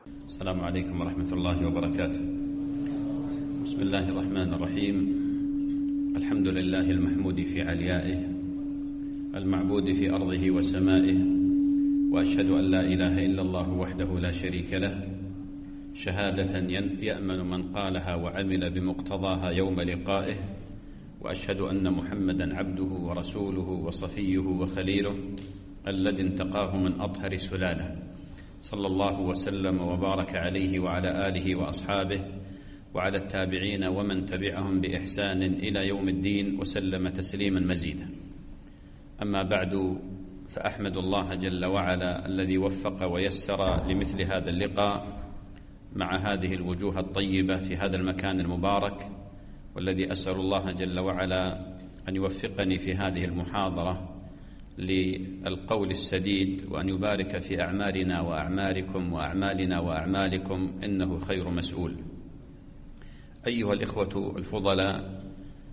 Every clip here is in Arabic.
السلام عليكم ورحمة الله وبركاته. بسم الله الرحمن الرحيم. الحمد لله المحمود في عليائه، المعبود في أرضه وسمائه، وأشهد أن لا إله إلا الله وحده لا شريك له، شهادة يأمن من قالها وعمل بمقتضاها يوم لقائه، وأشهد أن محمدا عبده ورسوله وصفيه وخليله الذي انتقاه من أطهر سلاله، صلى الله وسلم وبارك عليه وعلى آله وأصحابه وعلى التابعين ومن تبعهم بإحسان إلى يوم الدين، وسلم تسليما مزيدا. أما بعد، فأحمد الله جل وعلا الذي وفق ويسر لمثل هذا اللقاء مع هذه الوجوه الطيبة في هذا المكان المبارك، والذي أسأل الله جل وعلا أن يوفقني في هذه المحاضرة للقول السديد، وأن يبارك في أعمالنا وأعمالكم وأعمالنا وأعمالكم، إنه خير مسؤول. أيها الإخوة الفضلاء،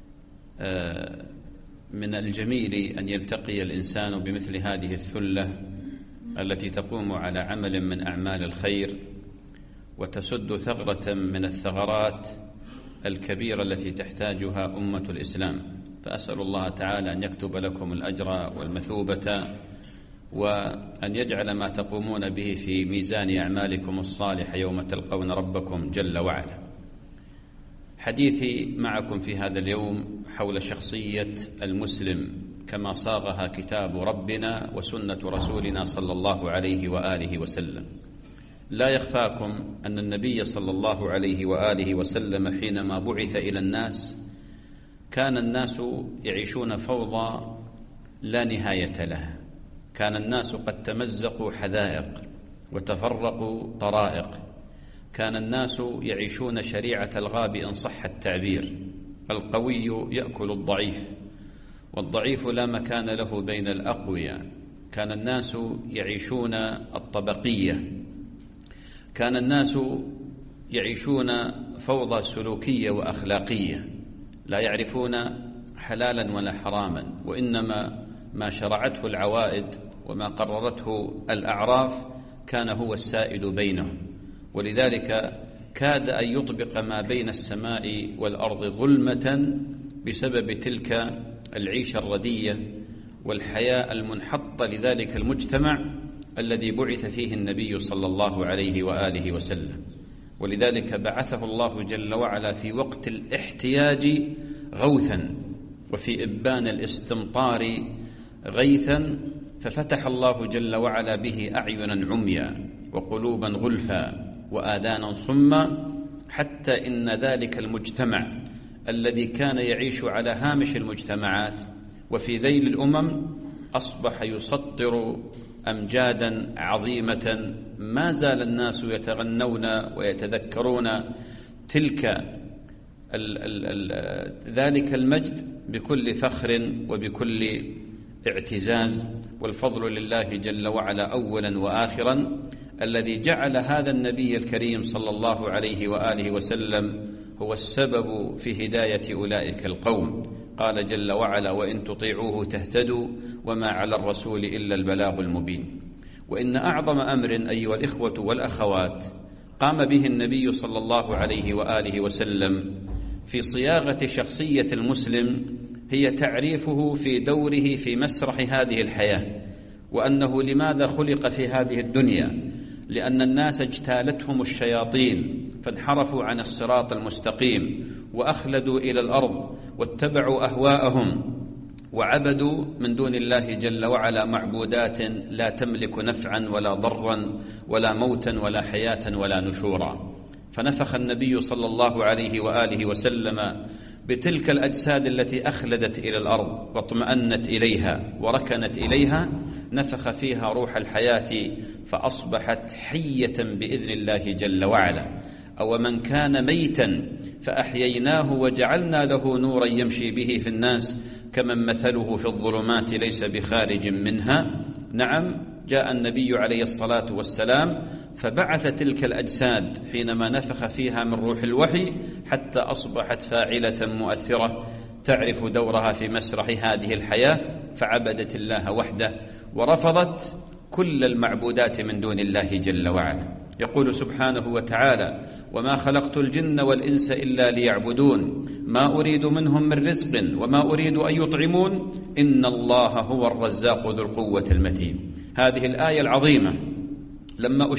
من الجميل أن يلتقي الإنسان بمثل هذه الثلة التي تقوم على عمل من أعمال الخير وتسد ثغرة من الثغرات الكبيرة التي تحتاجها أمة الإسلام. فأسأل الله تعالى أن يكتب لكم الأجر والمثوبة، وأن يجعل ما تقومون به في ميزان أعمالكم الصالحة يوم تلقون ربكم جل وعلا. حديثي معكم في هذا اليوم حول شخصية المسلم كما صاغها كتاب ربنا وسنة رسولنا صلى الله عليه وآله وسلم. لا يخفاكم أن النبي صلى الله عليه وآله وسلم حينما بعث إلى الناس كان الناس يعيشون فوضى لا نهاية لها، كان الناس قد تمزقوا حذائق وتفرقوا طرائق، كان الناس يعيشون شريعة الغاب إن صح التعبير، القوي يأكل الضعيف والضعيف لا مكان له بين الأقوياء، كان الناس يعيشون الطبقية، كان الناس يعيشون فوضى سلوكية وأخلاقية، لا يعرفون حلالا ولا حراما، وإنما ما شرعته العوائد وما قررته الأعراف كان هو السائد بينهم. ولذلك كاد أن يطبق ما بين السماء والأرض ظلمة بسبب تلك العيشة الردية والحياة المنحطة لذلك المجتمع الذي بعث فيه النبي صلى الله عليه وآله وسلم. ولذلك بعثه الله جل وعلا في وقت الاحتياج غوثا، وفي إبان الاستمطار غيثا، ففتح الله جل وعلا به أعينا عميا وقلوبا غلفا وآذانا صما، حتى إن ذلك المجتمع الذي كان يعيش على هامش المجتمعات وفي ذيل الأمم أصبح يسطر أمجادا عظيمة ما زال الناس يتغنون ويتذكرون ذلك المجد بكل فخر وبكل اعتزاز. والفضل لله جل وعلا أولا وآخرا، الذي جعل هذا النبي الكريم صلى الله عليه وآله وسلم هو السبب في هداية أولئك القوم. قال جل وعلا: وإن تطيعوه تهتدوا وما على الرسول إلا البلاغ المبين. وإن أعظم أمر أيها الإخوة والأخوات قام به النبي صلى الله عليه وآله وسلم في صياغة شخصية المسلم هي تعريفه في دوره في مسرح هذه الحياة، وأنه لماذا خلق في هذه الدنيا؟ لأن الناس اجتالتهم الشياطين فانحرفوا عن الصراط المستقيم وأخلدوا إلى الأرض واتبعوا أهواءهم وعبدوا من دون الله جل وعلا معبودات لا تملك نفعا ولا ضرا ولا موتا ولا حياة ولا نشورا. فنفخ النبي صلى الله عليه وآله وسلم بتلك الأجساد التي أخلدت إلى الأرض واطمأنت إليها وركنت إليها، نفخ فيها روح الحياة فأصبحت حية بإذن الله جل وعلا. أو من كان ميتا فأحييناه وجعلنا له نورا يمشي به في الناس كمن مثله في الظلمات ليس بخارج منها. نعم، جاء النبي عليه الصلاة والسلام فبعث تلك الأجساد حينما نفخ فيها من روح الوحي حتى أصبحت فاعلة مؤثرة تعرف دورها في مسرح هذه الحياة، فعبدت الله وحده ورفضت كل المعبودات من دون الله جل وعلا. يقول سبحانه وتعالى: وما خلقت الجن والإنس إلا ليعبدون ما أريد منهم من رزق وما أريد أن يطعمون إن الله هو الرزاق ذو القوة المتين. هذه الآية العظيمة لما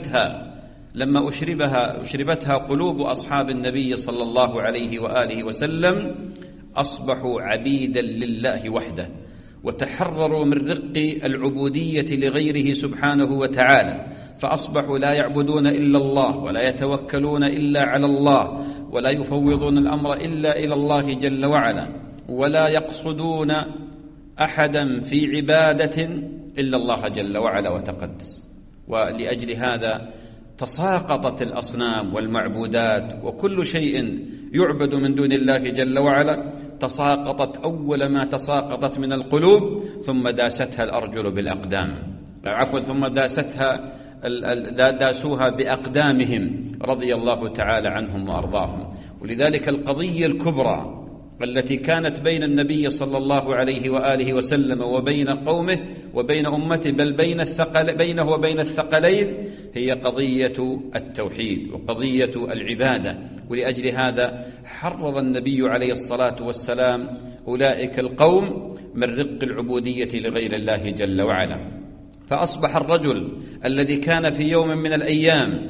أشربتها قلوب أصحاب النبي صلى الله عليه وآله وسلم أصبحوا عبيدا لله وحده، وتحرروا من رق العبودية لغيره سبحانه وتعالى، فأصبحوا لا يعبدون إلا الله ولا يتوكلون إلا على الله ولا يفوضون الأمر إلا إلى الله جل وعلا، ولا يقصدون أحدا في عبادة إلا الله جل وعلا وتقدس. ولأجل هذا تساقطت الأصنام والمعبودات، وكل شيء يعبد من دون الله جل وعلا تساقطت أول ما تساقطت من القلوب، ثم داستها الأرجل بالأقدام، ثم داسوها بأقدامهم رضي الله تعالى عنهم وأرضاهم. ولذلك القضية الكبرى التي كانت بين النبي صلى الله عليه وآله وسلم وبين قومه وبين أمته، بل بينه وبين الثقلين، هي قضية التوحيد وقضية العبادة. ولأجل هذا حرر النبي عليه الصلاة والسلام أولئك القوم من رق العبودية لغير الله جل وعلا. فأصبح الرجل الذي كان في يوم من الأيام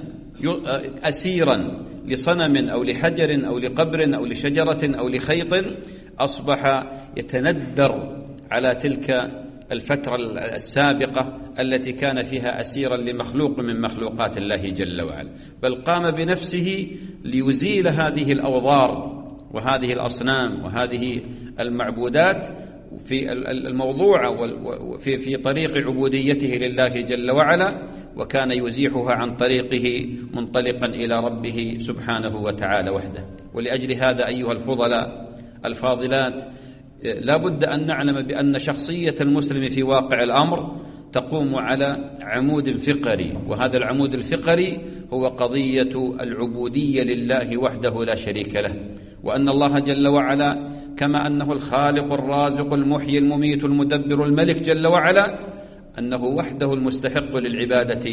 أسيرا لصنم أو لحجر أو لقبر أو لشجرة أو لخيط، أصبح يتندر على تلك الفترة السابقة التي كان فيها أسيرا لمخلوق من مخلوقات الله جل وعلا، بل قام بنفسه ليزيل هذه الأوضار وهذه الأصنام وهذه المعبودات في الموضوع في طريق عبوديته لله جل وعلا، وكان يزيحها عن طريقه منطلقا إلى ربه سبحانه وتعالى وحده. ولأجل هذا أيها الفضلاء الفاضلات، لا بد أن نعلم بأن شخصية المسلم في واقع الأمر تقوم على عمود فقري، وهذا العمود الفقري هو قضية العبودية لله وحده لا شريك له، وأن الله جل وعلا كما أنه الخالق الرازق المحيي المميت المدبر الملك جل وعلا، أنه وحده المستحق للعبادة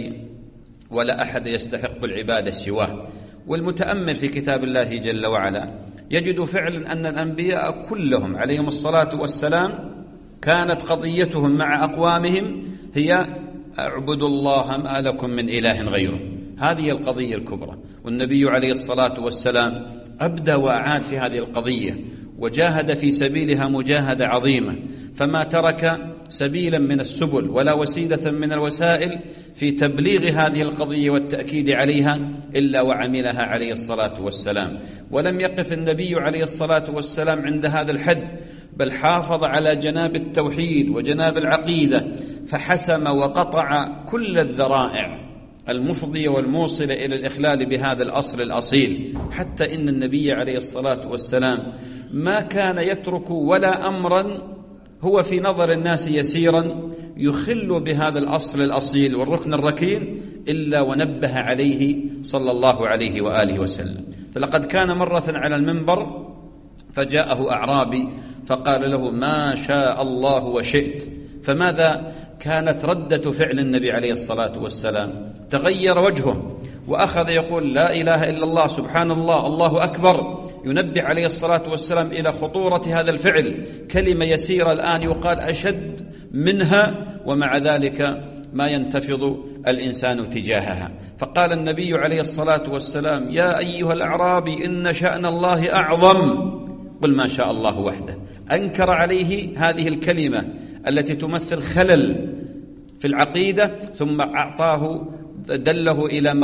ولا أحد يستحق العبادة سواه. والمتأمل في كتاب الله جل وعلا يجد فعلا أن الأنبياء كلهم عليهم الصلاة والسلام كانت قضيتهم مع أقوامهم هي اعبدوا الله ما لكم من إله غيره. هذه القضية الكبرى، والنبي عليه الصلاة والسلام أبدى وأعاد في هذه القضية وجاهد في سبيلها مجاهدة عظيمة، فما ترك سبيلا من السبل ولا وسيلة من الوسائل في تبليغ هذه القضية والتأكيد عليها إلا وعملها عليه الصلاة والسلام. ولم يقف النبي عليه الصلاة والسلام عند هذا الحد، بل حافظ على جناب التوحيد وجناب العقيدة، فحسم وقطع كل الذرائع المفضية والموصلة إلى الإخلال بهذا الأصل الأصيل، حتى إن النبي عليه الصلاة والسلام ما كان يترك ولا أمرا هو في نظر الناس يسيرا يخل بهذا الأصل الأصيل والركن الركين إلا ونبه عليه صلى الله عليه وآله وسلم. فلقد كان مرة على المنبر فجاءه أعرابي فقال له: ما شاء الله وشئت. فماذا كانت ردة فعل النبي عليه الصلاة والسلام؟ تغير وجهه وأخذ يقول: لا إله إلا الله، سبحان الله، الله أكبر، ينبه عليه الصلاة والسلام إلى خطورة هذا الفعل. كلمة يسيرة الآن يقال أشد منها، ومع ذلك ما ينتفض الإنسان تجاهها. فقال النبي عليه الصلاة والسلام: يا أيها الأعرابي إن شأن الله أعظم، قل ما شاء الله وحده. أنكر عليه هذه الكلمة التي تمثل خلل في العقيدة، ثم أعطاه دله إلى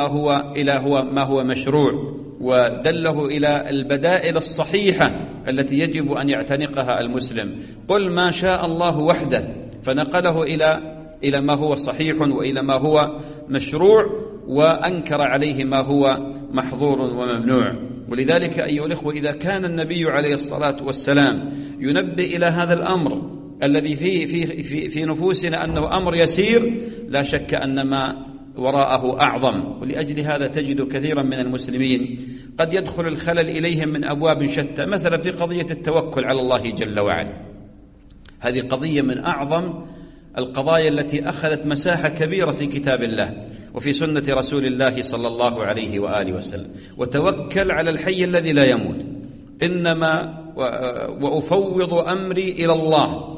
ما هو مشروع، ودله إلى البدائل الصحيحة التي يجب أن يعتنقها المسلم. قل ما شاء الله وحده، فنقله إلى ما هو صحيح وإلى ما هو مشروع، وأنكر عليه ما هو محظور وممنوع. ولذلك أيها الإخوة، إذا كان النبي عليه الصلاة والسلام ينبه إلى هذا الأمر الذي في نفوسنا أنه أمر يسير، لا شك أن ما وراءه أعظم. ولأجل هذا تجد كثيرا من المسلمين قد يدخل الخلل إليهم من أبواب شتى، مثلا في قضية التوكل على الله جل وعلا. هذه قضية من أعظم القضايا التي أخذت مساحة كبيرة في كتاب الله وفي سنة رسول الله صلى الله عليه وآله وسلم. وتوكل على الحي الذي لا يموت، إنما وأفوض أمري إلى الله.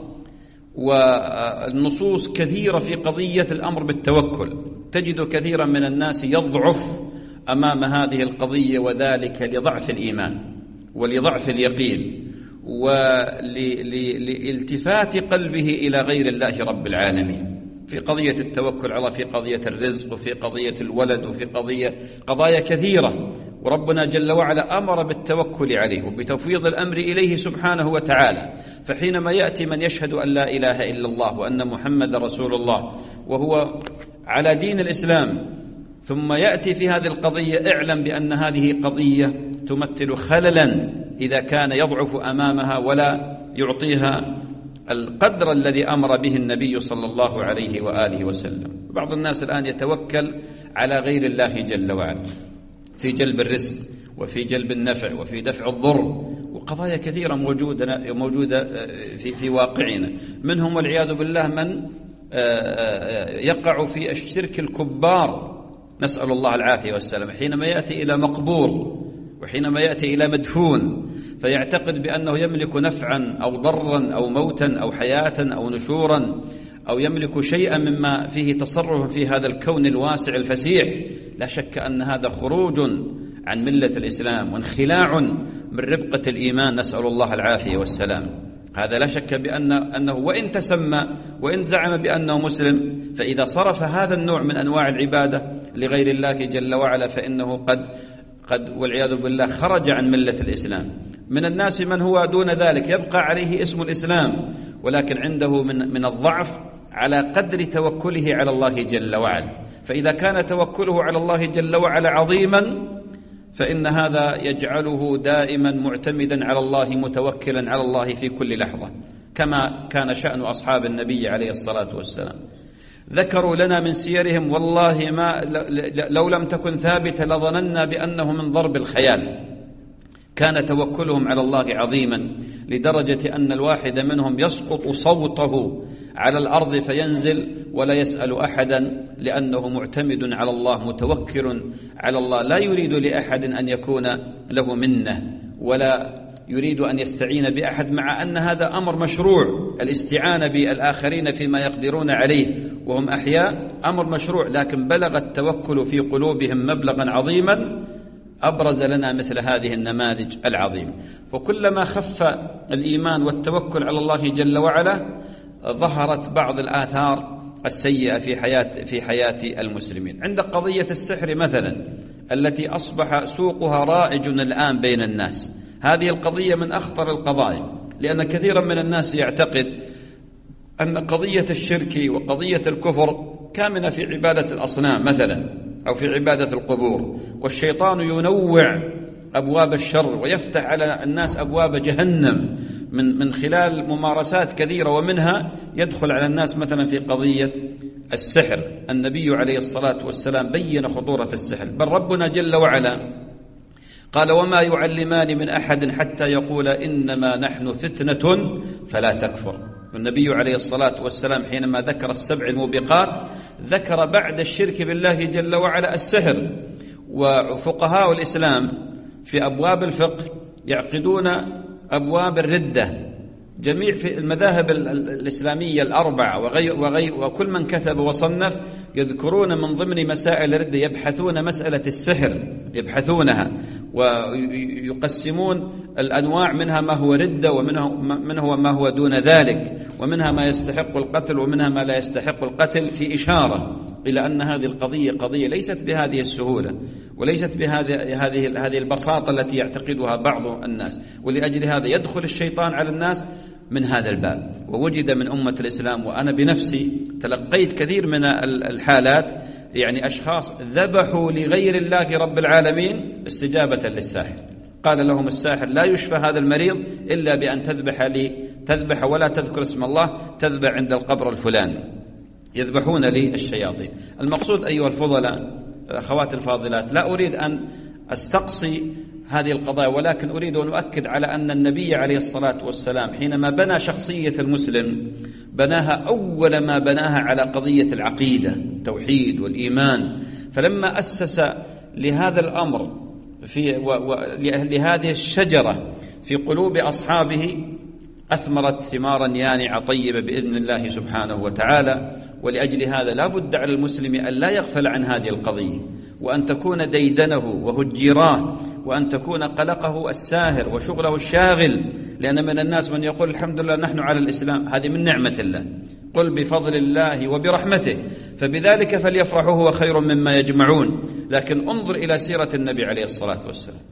والنصوص كثيرة في قضية الأمر بالتوكل، تجد كثيرا من الناس يضعف أمام هذه القضية، وذلك لضعف الإيمان ولضعف اليقين ولالتفات قلبه إلى غير الله رب العالمين في قضية التوكل على، في قضية الرزق، وفي قضية الولد، وفي قضايا كثيرة. وربنا جل وعلا أمر بالتوكل عليه وبتفويض الأمر إليه سبحانه وتعالى. فحينما يأتي من يشهد أن لا إله إلا الله وأن محمد رسول الله وهو على دين الإسلام، ثم يأتي في هذه القضية، اعلم بأن هذه قضية تمثل خللا إذا كان يضعف أمامها ولا يعطيها القدر الذي أمر به النبي صلى الله عليه وآله وسلم. بعض الناس الآن يتوكل على غير الله جل وعلا في جلب الرزق وفي جلب النفع وفي دفع الضر، وقضايا كثيرة موجودة في واقعنا. منهم والعياذ بالله من يقع في الشرك الكبار، نسأل الله العافية والسلام، حينما يأتي إلى مقبور وحينما يأتي إلى مدفون فيعتقد بأنه يملك نفعا أو ضرا أو موتا أو حياة أو نشورا، أو يملك شيئا مما فيه تصرف في هذا الكون الواسع الفسيح. لا شك أن هذا خروج عن ملة الإسلام وانخلاع من ربقة الإيمان، نسأل الله العافية والسلام. هذا لا شك بأنه وإن تسمى وإن زعم بأنه مسلم، فإذا صرف هذا النوع من أنواع العبادة لغير الله جل وعلا فإنه قد والعياذ بالله خرج عن ملة الإسلام. من الناس من هو دون ذلك يبقى عليه اسم الإسلام، ولكن عنده من الضعف على قدر توكله على الله جل وعلا. فإذا كان توكله على الله جل وعلا عظيما، فإن هذا يجعله دائما معتمدا على الله، متوكلا على الله في كل لحظة، كما كان شأن أصحاب النبي عليه الصلاة والسلام. ذكروا لنا من سيرهم والله ما لو لم تكن ثابتة لظننا بأنه من ضرب الخيال. كان توكلهم على الله عظيما لدرجة أن الواحد منهم يسقط صوته على الأرض فينزل ولا يسأل أحدا، لأنه معتمد على الله، متوكل على الله، لا يريد لأحد أن يكون له منة ولا يريد أن يستعين بأحد، مع أن هذا أمر مشروع. الاستعانة بالآخرين فيما يقدرون عليه وهم أحياء أمر مشروع، لكن بلغ التوكل في قلوبهم مبلغا عظيما أبرز لنا مثل هذه النماذج العظيمة. فكلما خف الإيمان والتوكل على الله جل وعلا ظهرت بعض الآثار السيئة في حياة المسلمين. عند قضية السحر مثلا التي أصبح سوقها رائج الآن بين الناس، هذه القضية من أخطر القضايا، لأن كثيرا من الناس يعتقد أن قضية الشرك وقضية الكفر كامنة في عبادة الأصنام مثلا أو في عبادة القبور، والشيطان ينوع أبواب الشر ويفتح على الناس أبواب جهنم من خلال ممارسات كثيرة، ومنها يدخل على الناس مثلا في قضية السحر. النبي عليه الصلاة والسلام بين خطورة السحر، بل ربنا جل وعلا قال وما يعلمان من أحد حتى يقول إنما نحن فتنة فلا تكفر. والنبي عليه الصلاة والسلام حينما ذكر السبع الموبقات ذكر بعد الشرك بالله جل وعلا السحر. وفقهاء الإسلام في أبواب الفقه يعقدون أبواب الردة، جميع في المذاهب الإسلامية الأربعة وكل من كتب وصنف يذكرون من ضمن مسائل الردة، يبحثون مسألة السحر، يبحثونها ويقسمون الأنواع، منها ما هو ردة ومنها ما هو دون ذلك، ومنها ما يستحق القتل ومنها ما لا يستحق القتل، في إشارة إلى أن هذه القضية قضية ليست بهذه السهولة وليست بهذه البساطة التي يعتقدها بعض الناس. ولأجل هذا يدخل الشيطان على الناس من هذا الباب. ووجد من أمة الإسلام، وأنا بنفسي تلقيت كثير من الحالات، يعني أشخاص ذبحوا لغير الله رب العالمين استجابة للساحر. قال لهم الساحر لا يشفى هذا المريض إلا بأن تذبح ولا تذكر اسم الله، تذبح عند القبر الفلاني، يذبحون للشياطين. المقصود أيها الفضلاء الأخوات الفاضلات، لا أريد أن أستقصي هذه القضايا، ولكن أريد أن أؤكد على أن النبي عليه الصلاة والسلام حينما بنى شخصية المسلم بناها أول ما بناها على قضية العقيدة، التوحيد والإيمان. فلما أسس لهذا الأمر لهذه الشجرة في قلوب أصحابه أثمرت ثمارا يانعة طيبة بإذن الله سبحانه وتعالى. ولأجل هذا لا بد على المسلم أن لا يغفل عن هذه القضية، وأن تكون ديدنه وهجراه، وأن تكون قلقه الساهر وشغله الشاغل. لأن من الناس من يقول الحمد لله نحن على الإسلام، هذه من نعمة الله، قل بفضل الله وبرحمته فبذلك فليفرحوا هو خير مما يجمعون. لكن انظر إلى سيرة النبي عليه الصلاة والسلام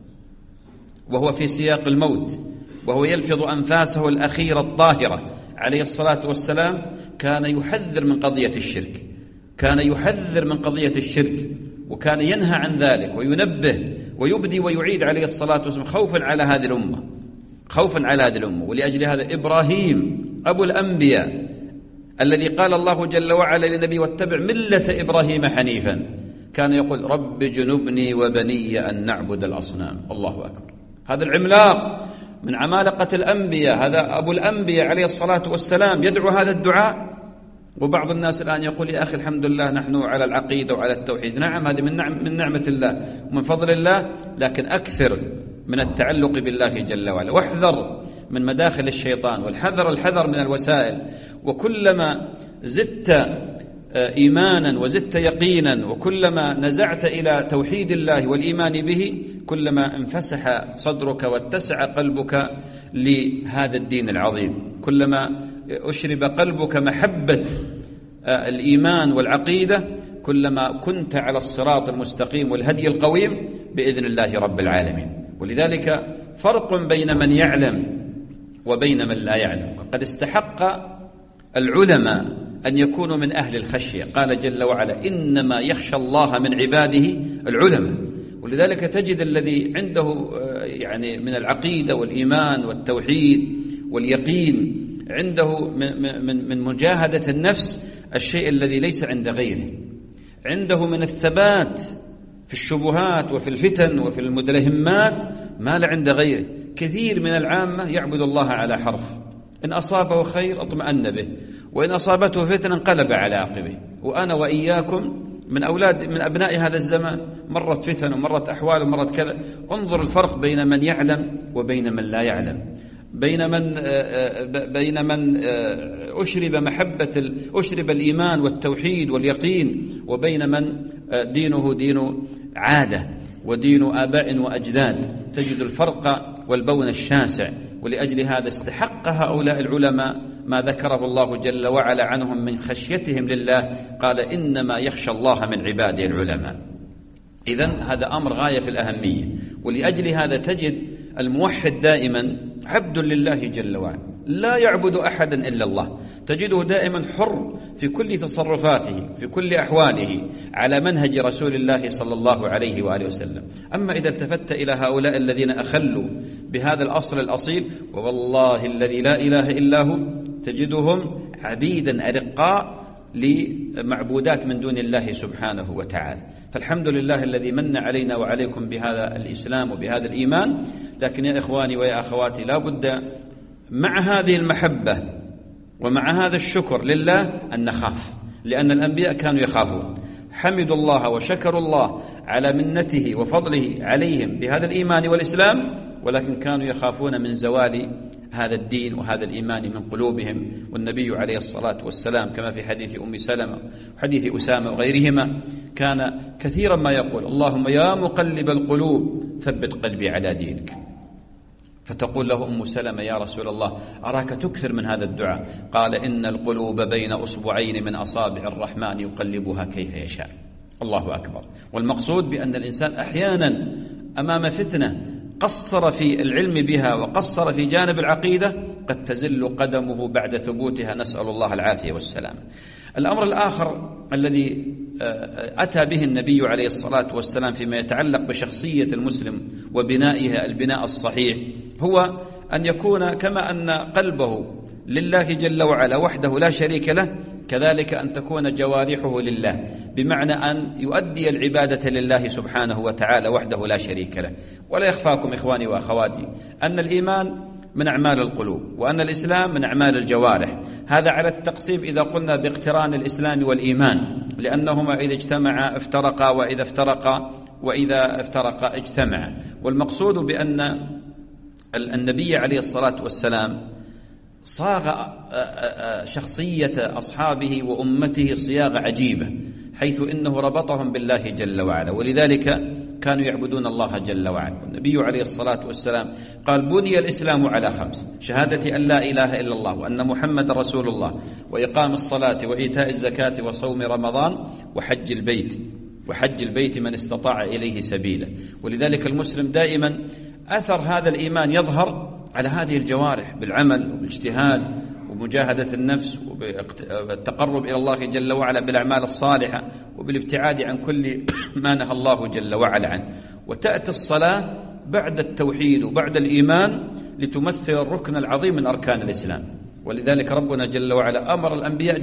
وهو في سياق الموت، وهو يلفظ أنفاسه الأخيرة الطاهرة عليه الصلاة والسلام، كان يحذر من قضية الشرك، كان يحذر من قضية الشرك، وكان ينهى عن ذلك وينبه ويبدي ويعيد عليه الصلاة والسلام خوفا على هذه الأمة، خوفا على هذه الأمة. ولأجل هذا إبراهيم أبو الأنبياء الذي قال الله جل وعلا للنبي واتبع ملة إبراهيم حنيفا، كان يقول رب جنبني وبني أن نعبد الأصنام. الله أكبر، هذا العملاق من عمالقة الأنبياء، هذا أبو الأنبياء عليه الصلاة والسلام يدعو هذا الدعاء. وبعض الناس الآن يقول يا أخي الحمد لله نحن على العقيدة وعلى التوحيد. نعم، هذه من نعمة الله ومن فضل الله، لكن أكثر من التعلق بالله جل وعلا، واحذر من مداخل الشيطان، والحذر من الوسائل. وكلما زدت إيمانا وزدت يقينا، وكلما نزعت إلى توحيد الله والإيمان به، كلما انفسح صدرك واتسع قلبك لهذا الدين العظيم، كلما أشرب قلبك محبة الإيمان والعقيدة، كلما كنت على الصراط المستقيم والهدي القويم بإذن الله رب العالمين. ولذلك فرق بين من يعلم وبين من لا يعلم. وقد استحق العلماء أن يكونوا من أهل الخشية، قال جل وعلا إنما يخشى الله من عباده العلماء. ولذلك تجد الذي عنده يعني من العقيدة والإيمان والتوحيد واليقين، عنده من مجاهدة النفس الشيء الذي ليس عند غيره، عنده من الثبات في الشبهات وفي الفتن وفي المدلهمات ما لا عند غيره. كثير من العامة يعبد الله على حرف، إن أصابه خير اطمأن به، وإن أصابته فتنة انقلب على عقبه. وأنا وإياكم من أبناء هذا الزمان، مرت فتن ومرت أحوال ومرت كذا. انظر الفرق بين من يعلم وبين من لا يعلم، بين من أشرب الإيمان والتوحيد واليقين، وبين من دينه دين عادة ودين آباء وأجداد. تجد الفرق والبون الشاسع. ولأجل هذا استحق هؤلاء العلماء ما ذكره الله جل وعلا عنهم من خشيتهم لله، قال إنما يخشى الله من عباده العلماء. إذن هذا أمر غاية في الأهمية. ولأجل هذا تجد الموحد دائما عبد لله جل وعلا، لا يعبد أحدا إلا الله، تجده دائما حر في كل تصرفاته في كل أحواله على منهج رسول الله صلى الله عليه وآله وسلم. أما إذا التفت إلى هؤلاء الذين أخلوا بهذا الأصل الأصيل، ووالله الذي لا إله إلا هو، تجدهم عبيدا أرقاء لمعبودات من دون الله سبحانه وتعالى. فالحمد لله الذي من علينا وعليكم بهذا الإسلام وبهذا الإيمان. لكن يا إخواني ويا أخواتي، لا بد مع هذه المحبة ومع هذا الشكر لله أن نخاف، لأن الأنبياء كانوا يخافون، حمدوا الله وشكروا الله على منته وفضله عليهم بهذا الإيمان والإسلام، ولكن كانوا يخافون من زوال هذا الدين وهذا الإيمان من قلوبهم. والنبي عليه الصلاة والسلام كما في حديث أم سلمة وحديث أسامة وغيرهما كان كثيرا ما يقول اللهم يا مقلب القلوب ثبت قلبي على دينك. فتقول له أم سلمة يا رسول الله أراك تكثر من هذا الدعاء، قال إن القلوب بين أصبعين من أصابع الرحمن يقلبها كيف يشاء. الله أكبر. والمقصود بأن الإنسان أحيانا أمام فتنة قصر في العلم بها وقصر في جانب العقيدة قد تزل قدمه بعد ثبوتها، نسأل الله العافية والسلام. الأمر الآخر الذي أتى به النبي عليه الصلاة والسلام فيما يتعلق بشخصية المسلم وبنائها البناء الصحيح هو أن يكون كما أن قلبه لله جل وعلا وحده لا شريك له، كذلك أن تكون جوارحه لله، بمعنى أن يؤدي العبادة لله سبحانه وتعالى وحده لا شريك له. ولا يخفاكم إخواني وأخواتي أن الإيمان من أعمال القلوب، وأن الإسلام من أعمال الجوارح. هذا على التقسيم إذا قلنا باقتران الإسلام والإيمان، لأنهما إذا اجتمعا افترقا، وإذا افترقا اجتمعا. والمقصود بأن النبي عليه الصلاة والسلام صاغ شخصية أصحابه وأمته صياغة عجيبة، حيث إنه ربطهم بالله جل وعلا، ولذلك كانوا يعبدون الله جل وعلا. النبي عليه الصلاة والسلام قال: بني الإسلام على 5: شهادة أن لا إله إلا الله وأن محمد رسول الله، وإقام الصلاة، وإيتاء الزكاة، وصوم رمضان، وحج البيت من استطاع إليه سبيلا. ولذلك المسلم دائما أثر هذا الإيمان يظهر على هذه الجوارح بالعمل وبالاجتهاد ومجاهدة النفس وبالتقرب إلى الله جل وعلا بالأعمال الصالحة، وبالابتعاد عن كل ما نهى الله جل وعلا عنه. وتأتي الصلاة بعد التوحيد وبعد الإيمان لتمثل الركن العظيم من أركان الإسلام. ولذلك ربنا جل وعلا أمر الأنبياء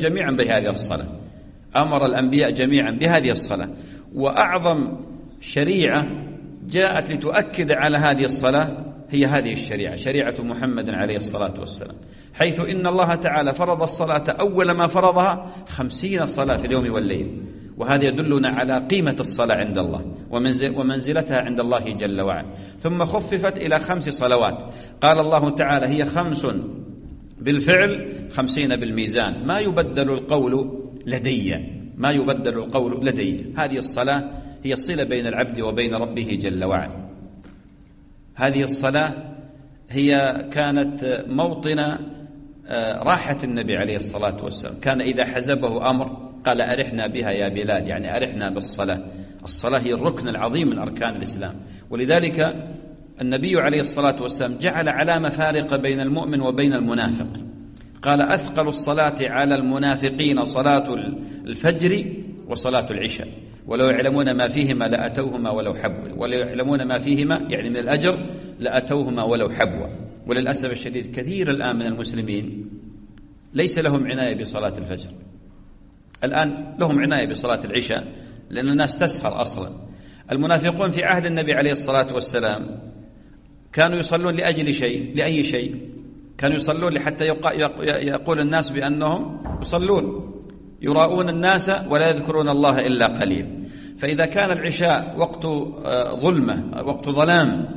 جميعا بهذه الصلاة. وأعظم شريعة جاءت لتؤكد على هذه الصلاة هي هذه الشريعة، شريعة محمد عليه الصلاة والسلام، حيث إن الله تعالى فرض الصلاة أول ما فرضها 50 صلاة في اليوم والليل. وهذا يدلنا على قيمة الصلاة عند الله ومنزلتها عند الله جل وعلا. ثم خففت إلى 5 صلوات. قال الله تعالى: هي 5 بالفعل 50 بالميزان، ما يبدل القول لدي. هذه الصلاة هي صلة بين العبد وبين ربه جل وعلا. هذه الصلاة هي كانت موطن راحة النبي عليه الصلاة والسلام. كان إذا حزبه أمر قال: أرحنا بها يا بلال، يعني أرحنا بالصلاة. الصلاة هي الركن العظيم من أركان الإسلام. ولذلك النبي عليه الصلاة والسلام جعل علامة فارقة بين المؤمن وبين المنافق. قال: أثقل الصلاة على المنافقين صلاة الفجر وصلاة العشاء، ولو يعلمون ما فيهما لأتوهما ولو حبوا، ولو يعلمون ما فيهما يعني من الأجر لأتوهما ولو حبوا. وللأسف الشديد كثير الآن من المسلمين ليس لهم عناية بصلاة الفجر، الآن لهم عناية بصلاة العشاء، لأن الناس تسهر أصلا. المنافقون في عهد النبي عليه الصلاة والسلام كانوا يصلون لأي شيء كانوا يصلون حتى يقول الناس بأنهم يصلون، يراؤون الناس ولا يذكرون الله إلا قليل. فإذا كان العشاء وقت ظلمة، وقت ظلام،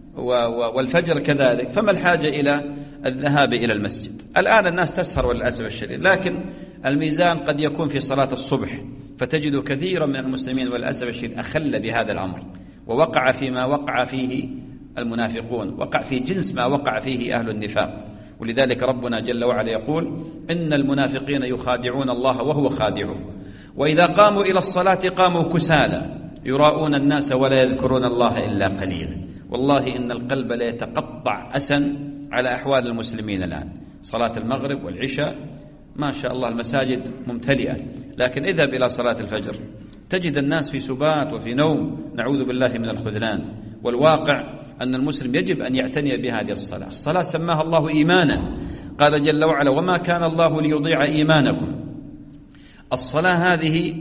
والفجر كذلك، فما الحاجة إلى الذهاب إلى المسجد؟ الآن الناس تسهر وللأسف الشديد، لكن الميزان قد يكون في صلاة الصبح، فتجد كثيرا من المسلمين والأسف الشديد أخل بهذا الأمر، ووقع فيما وقع فيه المنافقون، وقع في جنس ما وقع فيه أهل النفاق. ولذلك ربنا جل وعلا يقول: إن المنافقين يخادعون الله وهو خادعهم، وإذا قاموا إلى الصلاة قاموا كسالى يراؤون الناس ولا يذكرون الله إلا قليلا. والله إن القلب لا يتقطع أسا على أحوال المسلمين الآن. صلاة المغرب والعشاء ما شاء الله المساجد ممتلئة، لكن اذهب إلى صلاة الفجر تجد الناس في سبات وفي نوم، نعوذ بالله من الخذلان. والواقع أن المسلم يجب أن يعتني بهذه الصلاة. الصلاة سماها الله إيمانا، قال جل وعلا: وما كان الله ليضيع إيمانكم. الصلاة هذه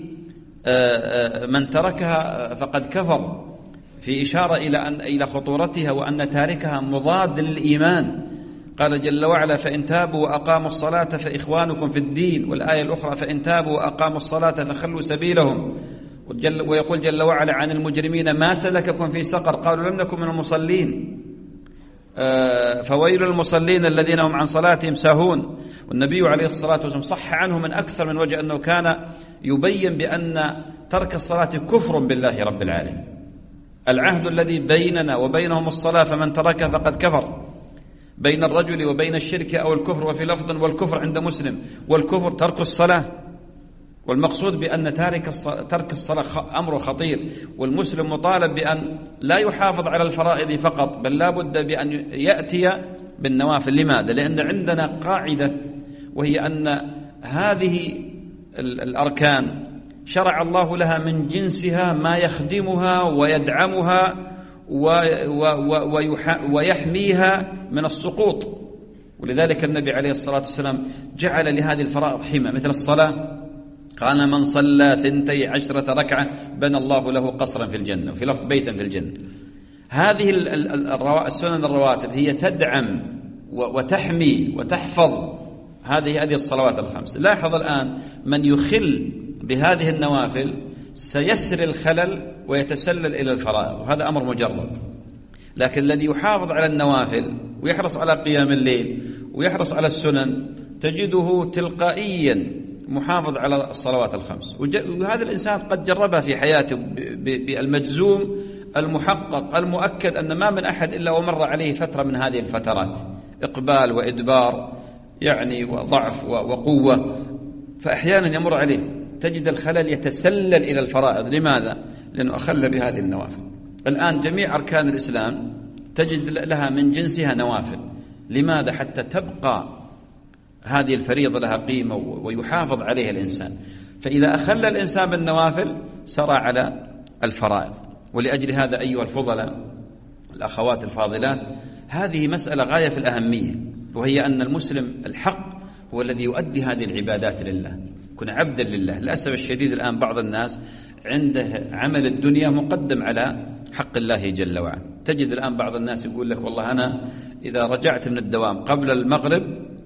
من تركها فقد كفر، في إشارة إلى خطورتها، وأن تاركها مضاد للإيمان. قال جل وعلا: فإن تابوا وأقاموا الصلاة فإخوانكم في الدين. والآية الأخرى: فإن تابوا وأقاموا الصلاة فخلوا سبيلهم. ويقول جل وعلا عن المجرمين: ما سلككم في سقر؟ قالوا: لم نكن من المصلين. فويل للمصلين الذين هم عن صلاتهم ساهون. والنبي عليه الصلاة والسلام صح عنه من أكثر من وجه أنه كان يبين بأن ترك الصلاة كفر بالله رب العالمين. العهد الذي بيننا وبينهم الصلاة، فمن تركها فقد كفر. بين الرجل وبين الشرك أو الكفر، وفي لفظ والكفر عند مسلم، والكفر ترك الصلاة. والمقصود بأن ترك الصلاة أمر خطير، والمسلم مطالب بأن لا يحافظ على الفرائض فقط، بل لا بد بأن يأتي بالنوافل. لماذا؟ لأن عندنا قاعدة، وهي أن هذه الأركان شرع الله لها من جنسها ما يخدمها ويدعمها ويحميها من السقوط. ولذلك النبي عليه الصلاة والسلام جعل لهذه الفرائض حمى مثل الصلاة، قال من صلى 12 ركعة بنى الله له قصرا في الجنة، وفي لفظ بيتا في الجنة. هذه السنن الرواتب هي تدعم وتحمي وتحفظ هذه الصلوات الخمس. لاحظ الآن من يخل بهذه النوافل سيسر الخلل ويتسلل إلى الفرائض، وهذا أمر مجرد. لكن الذي يحافظ على النوافل ويحرص على قيام الليل ويحرص على السنن تجده تلقائيا محافظ على الصلوات الخمس. وهذا الإنسان قد جربها في حياته بالمجزوم المحقق المؤكد أن ما من أحد إلا ومر عليه فترة من هذه الفترات، إقبال وإدبار يعني وضعف وقوة، فأحيانا يمر عليه تجد الخلل يتسلل إلى الفرائض. لماذا؟ لأنه أخل بهذه النوافل. الآن جميع أركان الإسلام تجد لها من جنسها نوافل. لماذا؟ حتى تبقى هذه الفريضة لها قيمة ويحافظ عليها الإنسان. فإذا أخل الإنسان بالنوافل سرى على الفرائض. ولأجل هذا أيها الفضلاء الأخوات الفاضلات، هذه مسألة غاية في الأهمية، وهي أن المسلم الحق هو الذي يؤدي هذه العبادات لله، يكون عبدا لله. للأسف الشديد الآن بعض الناس عنده عمل الدنيا مقدم على حق الله جل وعلا. تجد الآن بعض الناس يقول لك والله أنا إذا رجعت من الدوام قبل المغرب